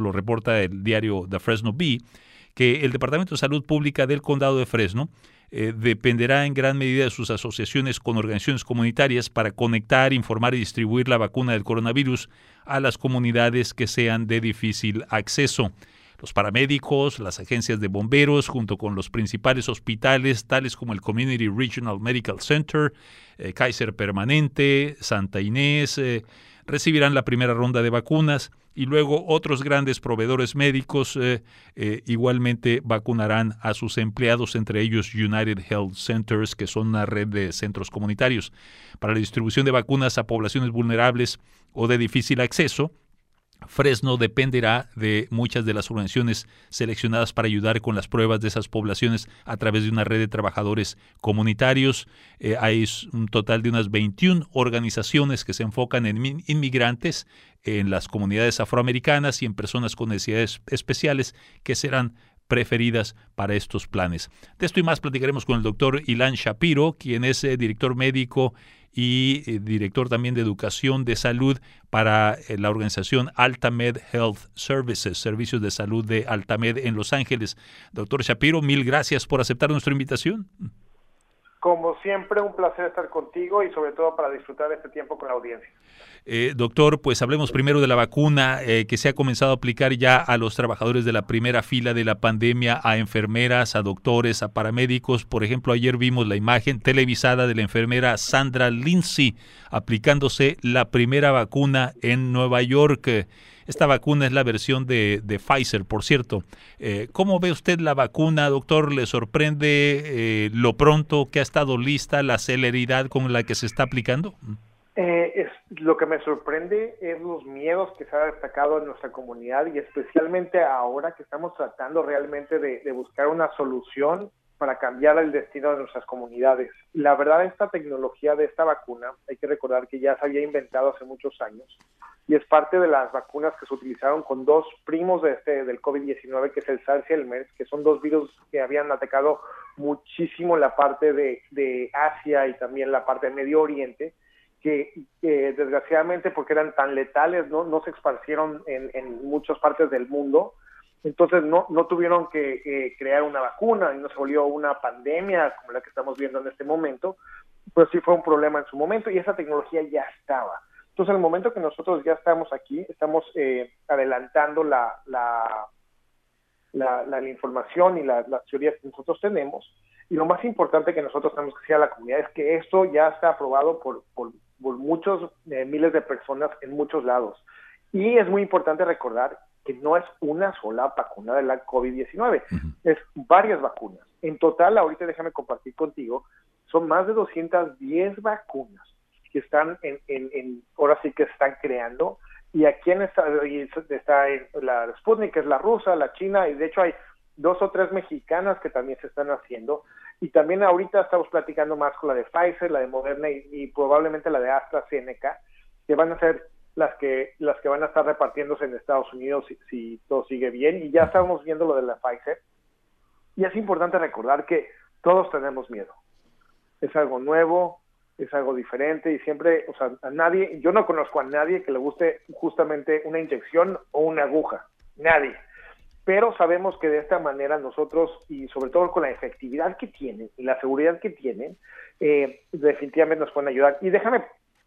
el diario The Fresno Bee, que el Departamento de Salud Pública del Condado de Fresno dependerá en gran medida de sus asociaciones con organizaciones comunitarias para conectar, informar y distribuir la vacuna del coronavirus a las comunidades que sean de difícil acceso. Los paramédicos, las agencias de bomberos, junto con los principales hospitales, tales como el Community Regional Medical Center, Kaiser Permanente, Santa Inés, recibirán la primera ronda de vacunas y luego otros grandes proveedores médicos igualmente vacunarán a sus empleados, entre ellos United Health Centers, que son una red de centros comunitarios. Para la distribución de vacunas a poblaciones vulnerables o de difícil acceso, Fresno dependerá de muchas de las organizaciones seleccionadas para ayudar con las pruebas de esas poblaciones a través de una red de trabajadores comunitarios. Hay un total de unas 21 organizaciones que se enfocan en inmigrantes, en las comunidades afroamericanas y en personas con necesidades especiales que serán preferidas para estos planes. De esto y más platicaremos con el doctor Ilan Shapiro, quien es director médico y director también de educación de salud para la organización Altamed Health Services, servicios de salud de Altamed en Los Ángeles. Doctor Shapiro, mil gracias por aceptar nuestra invitación. Como siempre, un placer estar contigo y sobre todo para disfrutar de este tiempo con la audiencia. Doctor, pues hablemos primero de la vacuna que se ha comenzado a aplicar ya a los trabajadores de la primera fila de la pandemia, a enfermeras, a doctores, a paramédicos. Por ejemplo, ayer vimos la imagen televisada de la enfermera Sandra Lindsay aplicándose la primera vacuna en Nueva York. Esta vacuna es la versión de Pfizer, por cierto. ¿Cómo ve usted la vacuna, doctor? ¿Le sorprende lo pronto que ha estado lista, la celeridad con la que se está aplicando? Lo que me sorprende es los miedos que se ha destacado en nuestra comunidad y especialmente ahora que estamos tratando realmente de buscar una solución para cambiar el destino de nuestras comunidades. La verdad, esta tecnología de esta vacuna, hay que recordar que ya se había inventado hace muchos años y es parte de las vacunas que se utilizaron con dos primos del COVID-19, que es el SARS y el MERS, que son dos virus que habían atacado muchísimo la parte de Asia y también la parte de Medio Oriente, que desgraciadamente, porque eran tan letales, no se esparcieron en muchas partes del mundo. Entonces no tuvieron que crear una vacuna y no se volvió una pandemia como la que estamos viendo en este momento, pues sí fue un problema en su momento y esa tecnología ya estaba. Entonces, en el momento que nosotros ya estamos aquí, estamos adelantando la información y las teorías que nosotros tenemos, y lo más importante que nosotros tenemos que decir a la comunidad es que esto ya está aprobado por muchos miles de personas en muchos lados. Y es muy importante recordar que no es una sola vacuna de la COVID-19, es varias vacunas. En total, ahorita déjame compartir contigo, son más de 210 vacunas que están ahora sí que se están creando, y aquí está la Sputnik, que es la rusa, la china, y de hecho hay 2 o 3 mexicanas que también se están haciendo, y también ahorita estamos platicando más con la de Pfizer, la de Moderna y probablemente la de AstraZeneca, que van a ser las que van a estar repartiéndose en Estados Unidos si todo sigue bien, y ya estamos viendo lo de la Pfizer. Y es importante recordar que todos tenemos miedo. Es algo nuevo, es algo diferente, y siempre, o sea, yo no conozco a nadie que le guste justamente una inyección o una aguja, nadie. Pero sabemos que de esta manera nosotros, y sobre todo con la efectividad que tienen y la seguridad que tienen, definitivamente nos pueden ayudar. Y déjame,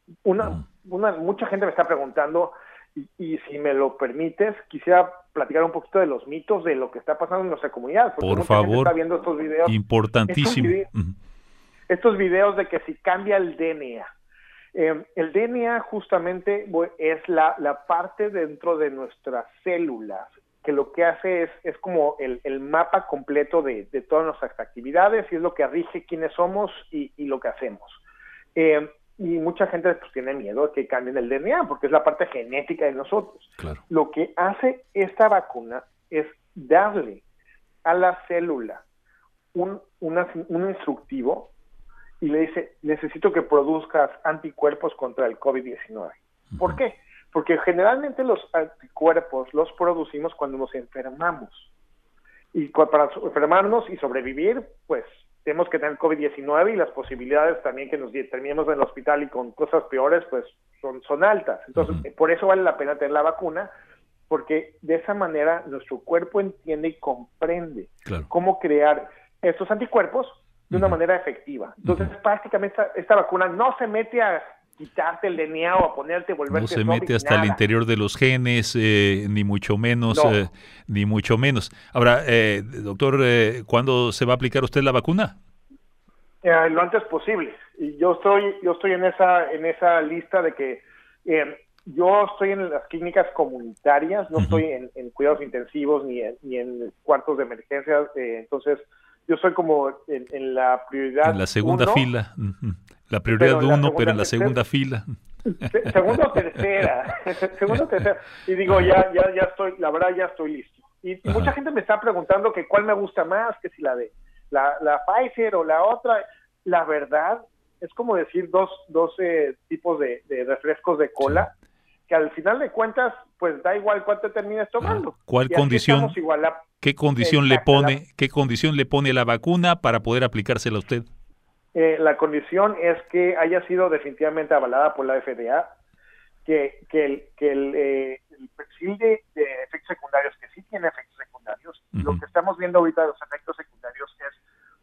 mucha gente me está preguntando, y si me lo permites, quisiera platicar un poquito de los mitos de lo que está pasando en nuestra comunidad. Porque por favor, gente está viendo estos videos, importantísimo. Estos videos de que si cambia el DNA. El DNA justamente es la parte dentro de nuestras células que lo que hace es como el mapa completo de todas nuestras actividades, y es lo que rige quiénes somos y lo que hacemos. Y mucha gente pues tiene miedo de que cambien el DNA, porque es la parte genética de nosotros. Claro. Lo que hace esta vacuna es darle a la célula un instructivo y le dice, necesito que produzcas anticuerpos contra el COVID-19. ¿Por qué? Porque generalmente los anticuerpos los producimos cuando nos enfermamos. Y para enfermarnos y sobrevivir, pues tenemos que tener COVID-19, y las posibilidades también que nos terminemos en el hospital y con cosas peores, pues son altas. Entonces, por eso vale la pena tener la vacuna, porque de esa manera nuestro cuerpo entiende y comprende cómo crear estos anticuerpos de una manera efectiva. Entonces, prácticamente esta vacuna no se mete a quitarte el DNA o a ponerte, volverte no se mete hasta el interior de los genes, ni mucho menos, ni mucho menos. Ahora, doctor, ¿cuándo se va a aplicar usted la vacuna? Lo antes posible. Y yo estoy en esa lista de que yo estoy en las clínicas comunitarias, no estoy en cuidados intensivos ni en cuartos de emergencia, entonces yo soy como en la prioridad. En la segunda fila. La prioridad 1, pero en la segunda fila. Segunda o tercera. Segunda o tercera. Y digo, ya estoy, la verdad ya estoy listo. Y mucha gente me está preguntando que cuál me gusta más, que si la de la Pfizer o la otra. La verdad es como decir dos tipos de refrescos de cola, que al final de cuentas, pues da igual cuál te termines tomando. ¿Cuál condición? ¿Qué condición le pone la vacuna para poder aplicársela a usted? La condición es que haya sido definitivamente avalada por la FDA, que el perfil de efectos secundarios, que sí tiene efectos secundarios, lo que estamos viendo ahorita de los efectos secundarios es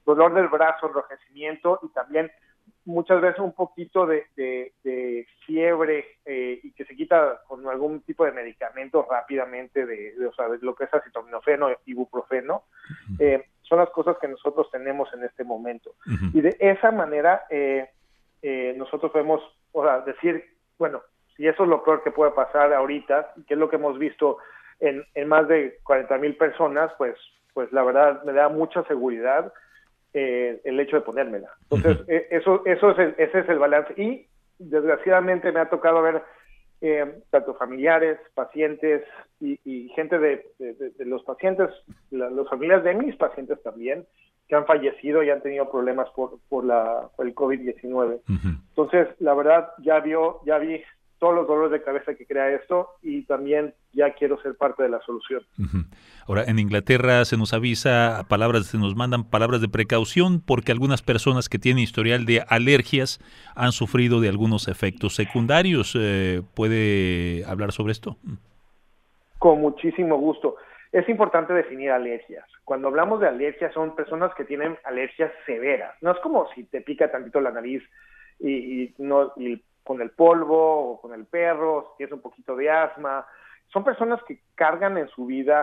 dolor del brazo, enrojecimiento y también muchas veces un poquito de fiebre y que se quita con algún tipo de medicamento rápidamente de lo que es acetaminofeno, ibuprofeno, son las cosas que nosotros tenemos en este momento. Y de esa manera nosotros podemos decir, bueno, si eso es lo peor que puede pasar ahorita, que es lo que hemos visto en más de 40,000 personas, pues la verdad me da mucha seguridad el hecho de ponérmela. Entonces, ese es el balance. Y desgraciadamente me ha tocado ver tanto familiares, pacientes y gente de los pacientes, los familiares de mis pacientes también, que han fallecido y han tenido problemas por el COVID-19. Entonces, la verdad, ya vi todos los dolores de cabeza que crea esto y también ya quiero ser parte de la solución. Ahora, en Inglaterra se nos mandan palabras de precaución porque algunas personas que tienen historial de alergias han sufrido de algunos efectos secundarios. ¿Puede hablar sobre esto? Con muchísimo gusto. Es importante definir alergias. Cuando hablamos de alergias son personas que tienen alergias severas. No es como si te pica tantito la nariz y con el polvo o con el perro, si es un poquito de asma. Son personas que cargan en su vida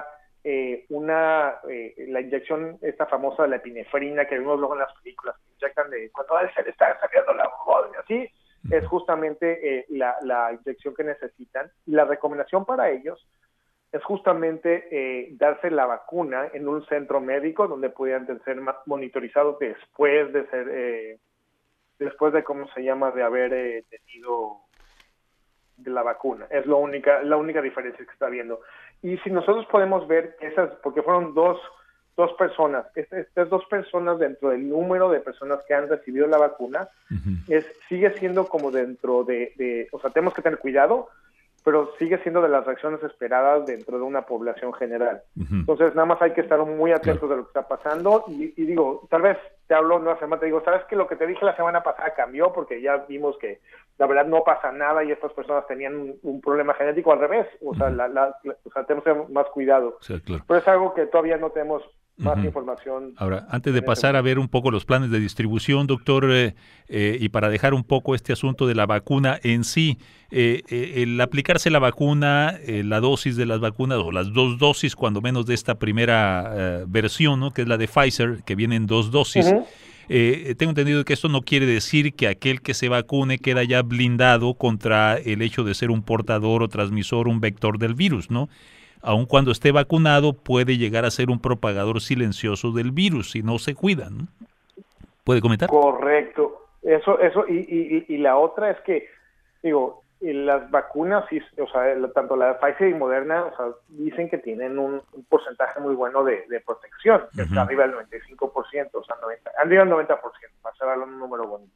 la inyección esta famosa de la epinefrina que vemos luego en las películas que inyectan cuando se le está saliendo la voz y así. Es justamente la inyección que necesitan. Y la recomendación para ellos es justamente darse la vacuna en un centro médico donde pudieran ser monitorizados después de cómo se llama, de haber tenido de la vacuna. Es la única diferencia que está habiendo. Y si nosotros podemos ver porque fueron dos personas, estas dos personas dentro del número de personas que han recibido la vacuna, sigue siendo como dentro tenemos que tener cuidado, pero sigue siendo de las reacciones esperadas dentro de una población general. Entonces, nada más hay que estar muy atentos de lo que está pasando y digo, tal vez te hablo una semana, te digo, ¿sabes que lo que te dije la semana pasada cambió? Porque ya vimos que la verdad no pasa nada y estas personas tenían un problema genético al revés. Tenemos que tener más cuidado. Sí, claro. Pero es algo que todavía no tenemos más información. Ahora, antes de pasar a ver un poco los planes de distribución, doctor, y para dejar un poco este asunto de la vacuna en sí, el aplicarse la vacuna, la dosis de las vacunas, o las 2 dosis, cuando menos de esta primera versión, ¿no?, que es la de Pfizer, que vienen 2 dosis, tengo entendido que esto no quiere decir que aquel que se vacune queda ya blindado contra el hecho de ser un portador o transmisor, un vector del virus, ¿no? Aun cuando esté vacunado, puede llegar a ser un propagador silencioso del virus si no se cuida, ¿no? ¿Puede comentar? Correcto. Eso y la otra es que, digo, las vacunas, tanto la de Pfizer y Moderna, dicen que tienen un porcentaje muy bueno de protección, que está arriba del 95%, arriba del 90%, para ser un número bonito.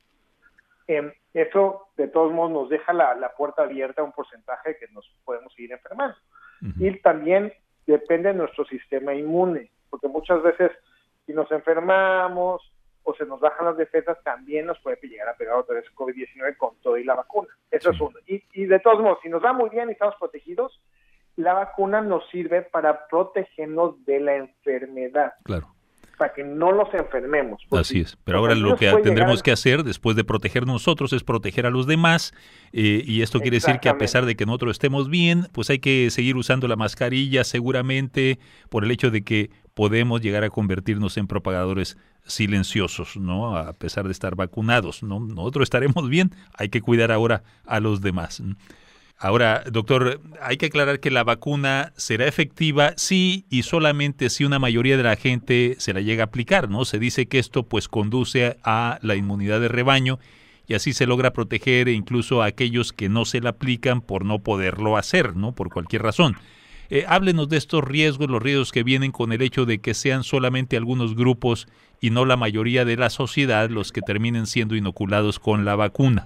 Eso, de todos modos, nos deja la puerta abierta a un porcentaje que nos podemos seguir enfermando. Y también depende de nuestro sistema inmune, porque muchas veces si nos enfermamos o se nos bajan las defensas, también nos puede llegar a pegar otra vez COVID-19 con todo y la vacuna. Eso es uno. Y de todos modos, si nos va muy bien y estamos protegidos, la vacuna nos sirve para protegernos de la enfermedad. Claro. Para que no nos enfermemos. Así es, pero ahora lo que tendremos que hacer después de proteger nosotros es proteger a los demás, y esto quiere decir que a pesar de que nosotros estemos bien, pues hay que seguir usando la mascarilla seguramente por el hecho de que podemos llegar a convertirnos en propagadores silenciosos, ¿no? A pesar de estar vacunados, ¿no? Nosotros estaremos bien, hay que cuidar ahora a los demás. Ahora, doctor, hay que aclarar que la vacuna será efectiva sí y solamente si una mayoría de la gente se la llega a aplicar, ¿no? Se dice que esto pues conduce a la inmunidad de rebaño y así se logra proteger incluso a aquellos que no se la aplican por no poderlo hacer, ¿no? Por cualquier razón. Háblenos de estos riesgos, los riesgos que vienen con el hecho de que sean solamente algunos grupos y no la mayoría de la sociedad los que terminen siendo inoculados con la vacuna.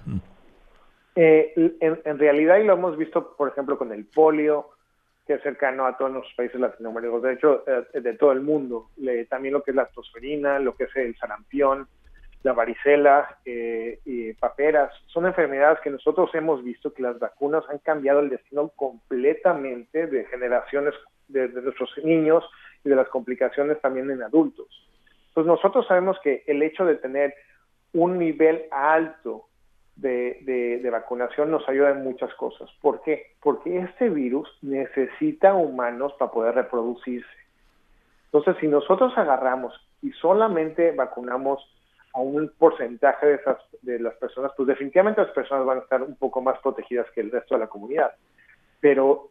En realidad, y lo hemos visto, por ejemplo, con el polio, que es cercano a todos los países latinoamericanos, de hecho, de todo el mundo. También lo que es la tosferina, lo que es el sarampión, la varicela y paperas. Son enfermedades que nosotros hemos visto que las vacunas han cambiado el destino completamente de generaciones de nuestros niños y de las complicaciones también en adultos. Entonces nosotros sabemos que el hecho de tener un nivel alto de vacunación nos ayuda en muchas cosas. ¿Por qué? Porque este virus necesita humanos para poder reproducirse. Entonces, si nosotros agarramos y solamente vacunamos a un porcentaje de las personas, pues definitivamente las personas van a estar un poco más protegidas que el resto de la comunidad. Pero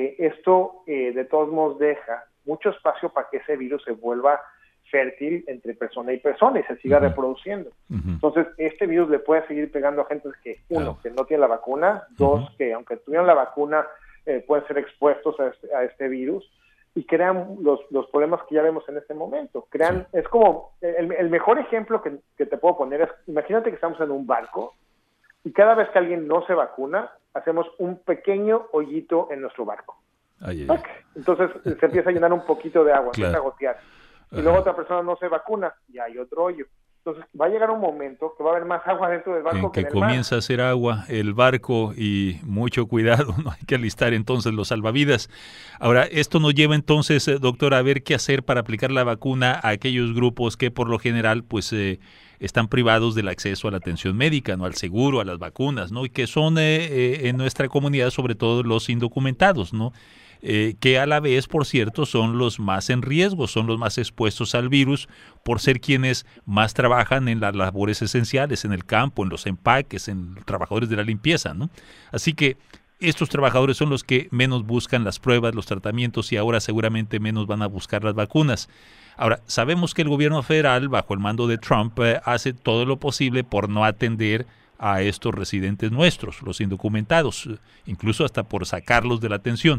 esto de todos modos deja mucho espacio para que ese virus se vuelva fértil entre persona y persona y se siga reproduciendo. Entonces, este virus le puede seguir pegando a gente que, uno, que no tiene la vacuna, dos, que aunque tuvieran la vacuna, pueden ser expuestos a este virus y crean los problemas que ya vemos en este momento. Es como, el mejor ejemplo que te puedo poner es, imagínate que estamos en un barco y cada vez que alguien no se vacuna, hacemos un pequeño hoyito en nuestro barco. Entonces, se empieza a llenar un poquito de agua, empieza a gotear. Y luego otra persona no se vacuna y hay otro hoyo. Entonces va a llegar un momento que va a haber más agua dentro del barco que en el mar. Comienza a hacer agua el barco y mucho cuidado, ¿no? Hay que alistar entonces los salvavidas. Ahora, esto nos lleva entonces, doctor, a ver qué hacer para aplicar la vacuna a aquellos grupos que por lo general pues están privados del acceso a la atención médica, no al seguro, a las vacunas, ¿no? Y que son en nuestra comunidad sobre todo los indocumentados, ¿no? Que a la vez, por cierto, son los más en riesgo, son los más expuestos al virus por ser quienes más trabajan en las labores esenciales, en el campo, en los empaques, en los trabajadores de la limpieza, ¿no? Así que estos trabajadores son los que menos buscan las pruebas, los tratamientos y ahora seguramente menos van a buscar las vacunas. Ahora, sabemos que el gobierno federal, bajo el mando de Trump, hace todo lo posible por no atender a estos residentes nuestros, los indocumentados, incluso hasta por sacarlos de la atención.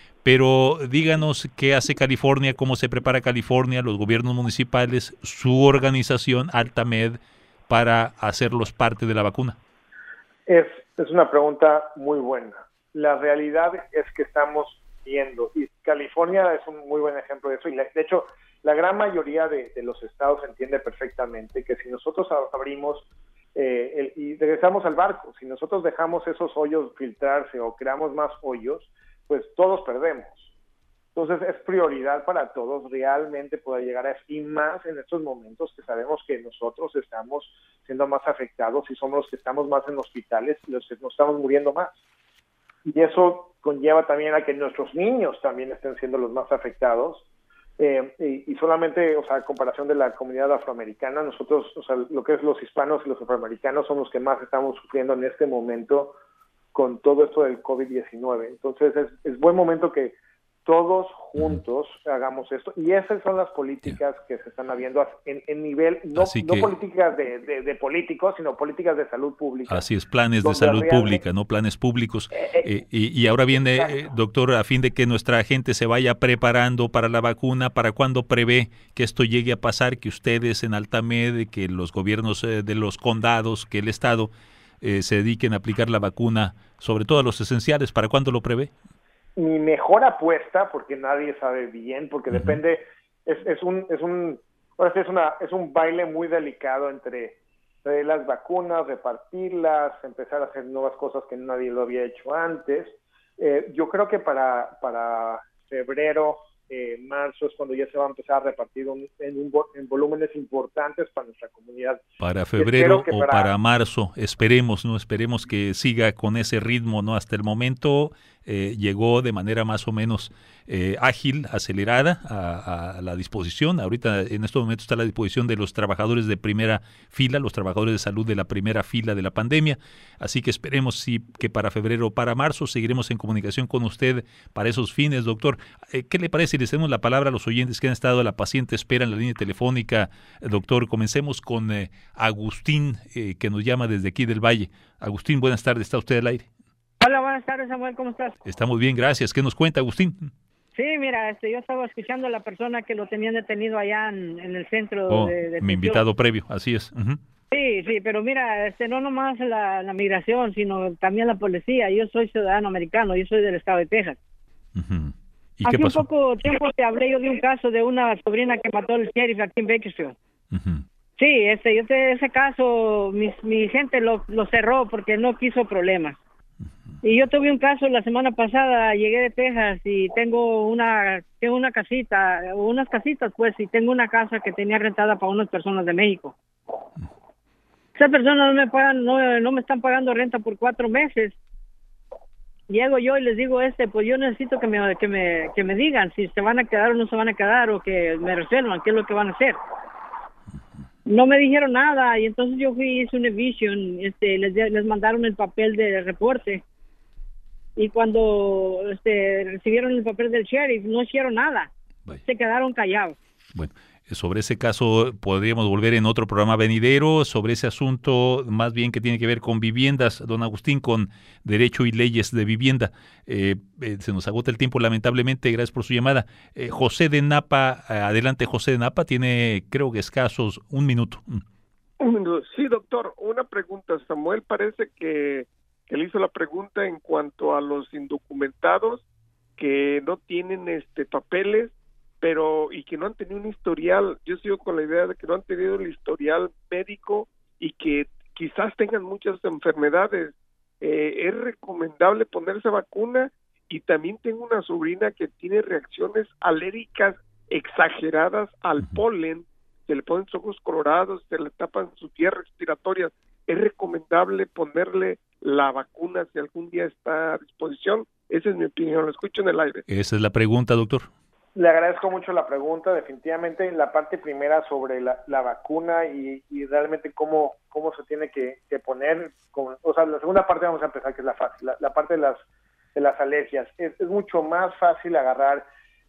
Pero díganos qué hace California, cómo se prepara California, los gobiernos municipales, su organización AltaMed para hacerlos parte de la vacuna. Es una pregunta muy buena. La realidad es que estamos viendo, y California es un muy buen ejemplo de eso, y de hecho la gran mayoría de los estados entiende perfectamente que si nosotros abrimos y regresamos al barco, si nosotros dejamos esos hoyos filtrarse o creamos más hoyos, pues todos perdemos. Entonces es prioridad para todos realmente poder llegar a eso, y más en estos momentos que sabemos que nosotros estamos siendo más afectados y somos los que estamos más en hospitales y los que nos estamos muriendo más. Y eso conlleva también a que nuestros niños también estén siendo los más afectados. Y solamente, o sea, a comparación de la comunidad afroamericana, nosotros, o sea, lo que es los hispanos y los afroamericanos son los que más estamos sufriendo en este momento con todo esto del COVID-19. Entonces es buen momento que todos juntos hagamos esto, y esas son las políticas que se están habiendo en nivel, no políticas de políticos, sino políticas de salud pública. Así es, planes de salud pública, no planes públicos. Y ahora viene, doctor, a fin de que nuestra gente se vaya preparando para la vacuna, ¿para cuándo prevé que esto llegue a pasar, que ustedes en AltaMed, que los gobiernos de los condados, que el Estado se dediquen a aplicar la vacuna, sobre todo a los esenciales? ¿Para cuándo lo prevé? Mi mejor apuesta, porque nadie sabe bien, porque depende, es un baile muy delicado entre las vacunas, repartirlas, empezar a hacer nuevas cosas que nadie lo había hecho antes. Yo creo que para febrero, marzo es cuando ya se va a empezar a repartir en volúmenes importantes para nuestra comunidad. Para febrero o para marzo, esperemos, ¿no? Esperemos que siga con ese ritmo, ¿no? Hasta el momento llegó de manera más o menos ágil, acelerada a la disposición. Ahorita en estos momentos está a la disposición de los trabajadores de primera fila, los trabajadores de salud de la primera fila de la pandemia. Así que esperemos que para febrero o para marzo seguiremos en comunicación con usted para esos fines, doctor. ¿Qué le parece si les damos la palabra a los oyentes que han estado a la paciente espera en la línea telefónica? Doctor, comencemos con Agustín, que nos llama desde aquí del Valle. Agustín, buenas tardes, ¿está usted al aire? Hola, buenas tardes, Samuel, ¿cómo estás? Estamos bien, gracias. ¿Qué nos cuenta, Agustín? Sí, mira, yo estaba escuchando a la persona que lo tenían detenido allá en el centro de mi invitado previo, así es. Sí, pero mira, no nomás la migración, sino también la policía. Yo soy ciudadano americano, yo soy del estado de Texas. ¿Y hace qué pasó? un poco tiempo te hablé yo de un caso de una sobrina que mató al sheriff aquí en Bakersfield. Sí, ese caso, mi gente lo cerró porque no quiso problemas. Y yo tuve un caso la semana pasada, llegué de Texas y tengo una casita, unas casitas pues, y tengo una casa que tenía rentada para unas personas de México. Esas personas no me están pagando renta por 4 meses. Llego yo y les digo, pues yo necesito que me digan si se van a quedar o no se van a quedar, o que me resuelvan qué es lo que van a hacer. No me dijeron nada, y entonces yo fui y hice un eviction, les mandaron el papel de reporte, y cuando recibieron el papel del sheriff, no hicieron nada. Vaya. Se quedaron callados. Bueno, sobre ese caso podríamos volver en otro programa venidero, sobre ese asunto más bien que tiene que ver con viviendas, don Agustín, con derecho y leyes de vivienda. Se nos agota el tiempo, lamentablemente. Gracias por su llamada. José de Napa, adelante. José de Napa tiene, creo que escasos 1 minuto. Sí, doctor, una pregunta. Samuel parece que le hizo la pregunta en cuanto a los indocumentados que no tienen papeles, y que no han tenido un historial. Yo sigo con la idea de que no han tenido el historial médico y que quizás tengan muchas enfermedades. Es recomendable ponerse vacuna, y también tengo una sobrina que tiene reacciones alérgicas exageradas al polen, se le ponen sus ojos colorados, se le tapan sus vías respiratorias. ¿Es recomendable ponerle la vacuna si algún día está a disposición? Esa es mi opinión, lo escucho en el aire. Esa es la pregunta, doctor. Le agradezco mucho la pregunta. Definitivamente la parte primera sobre la vacuna y realmente cómo se tiene que poner. La segunda parte vamos a empezar, que es la fácil. La parte de las alergias. Es mucho más fácil agarrar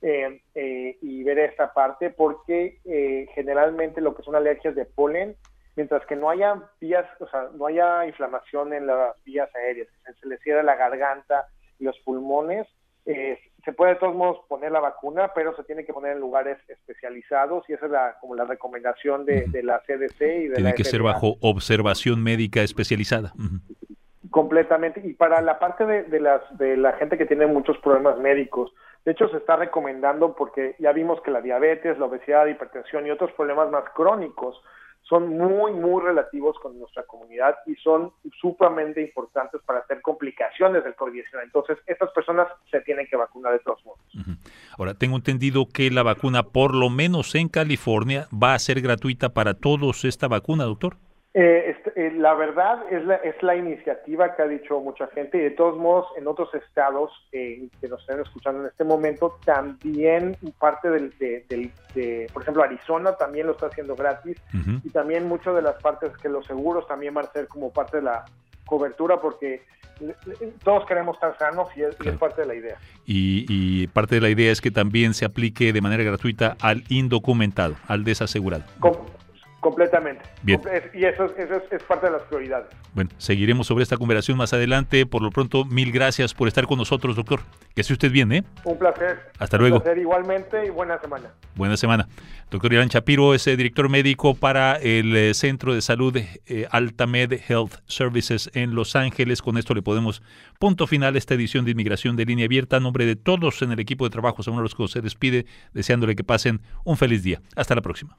y ver esta parte porque generalmente lo que son alergias de polen, mientras que no haya no haya inflamación en las vías aéreas, se le cierra la garganta y los pulmones, se puede de todos modos poner la vacuna, pero se tiene que poner en lugares especializados, y esa es como la recomendación de la CDC y de tiene la que FDA. ser bajo observación médica especializada. Completamente. Y para la parte de la gente que tiene muchos problemas médicos, de hecho se está recomendando, porque ya vimos que la diabetes, la obesidad, la hipertensión y otros problemas más crónicos son muy, muy relativos con nuestra comunidad y son sumamente importantes para hacer complicaciones del COVID-19. Entonces, estas personas se tienen que vacunar de todos modos. Ahora, tengo entendido que la vacuna, por lo menos en California, va a ser gratuita para todos esta vacuna, doctor. La verdad es la iniciativa que ha dicho mucha gente, y de todos modos en otros estados que nos están escuchando en este momento también parte por ejemplo, Arizona también lo está haciendo gratis, y también muchas de las partes que los seguros también van a ser como parte de la cobertura, porque todos queremos estar sanos y es parte de la idea. Y parte de la idea es que también se aplique de manera gratuita al indocumentado, al desasegurado. Completamente. Bien. Y eso es parte de las prioridades. Bueno, seguiremos sobre esta conversación más adelante. Por lo pronto, 1000 gracias por estar con nosotros, doctor. Que esté usted bien, ¿eh? Un placer. Hasta luego. Un placer igualmente, y buena semana. Buena semana. Doctor Ilan Shapiro es director médico para el Centro de Salud Altamed Health Services en Los Ángeles. Con esto le ponemos punto final a esta edición de Inmigración de Línea Abierta. A nombre de todos en el equipo de trabajo, Samuel Orozco se despide deseándole que pasen un feliz día. Hasta la próxima.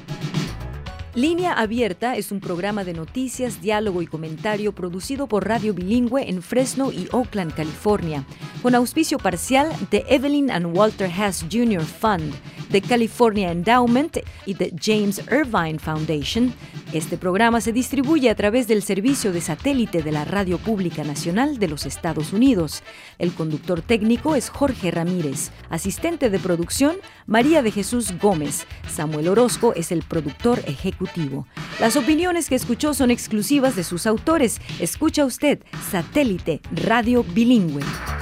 Línea Abierta es un programa de noticias, diálogo y comentario producido por Radio Bilingüe en Fresno y Oakland, California, con auspicio parcial de Evelyn and Walter Hess Jr. Fund, de California Endowment y de James Irvine Foundation. Este programa se distribuye a través del servicio de satélite de la Radio Pública Nacional de los Estados Unidos. El conductor técnico es Jorge Ramírez. Asistente de producción, María de Jesús Gómez. Samuel Orozco es el productor ejecutivo. Las opiniones que escuchó son exclusivas de sus autores. Escucha usted Satélite Radio Bilingüe.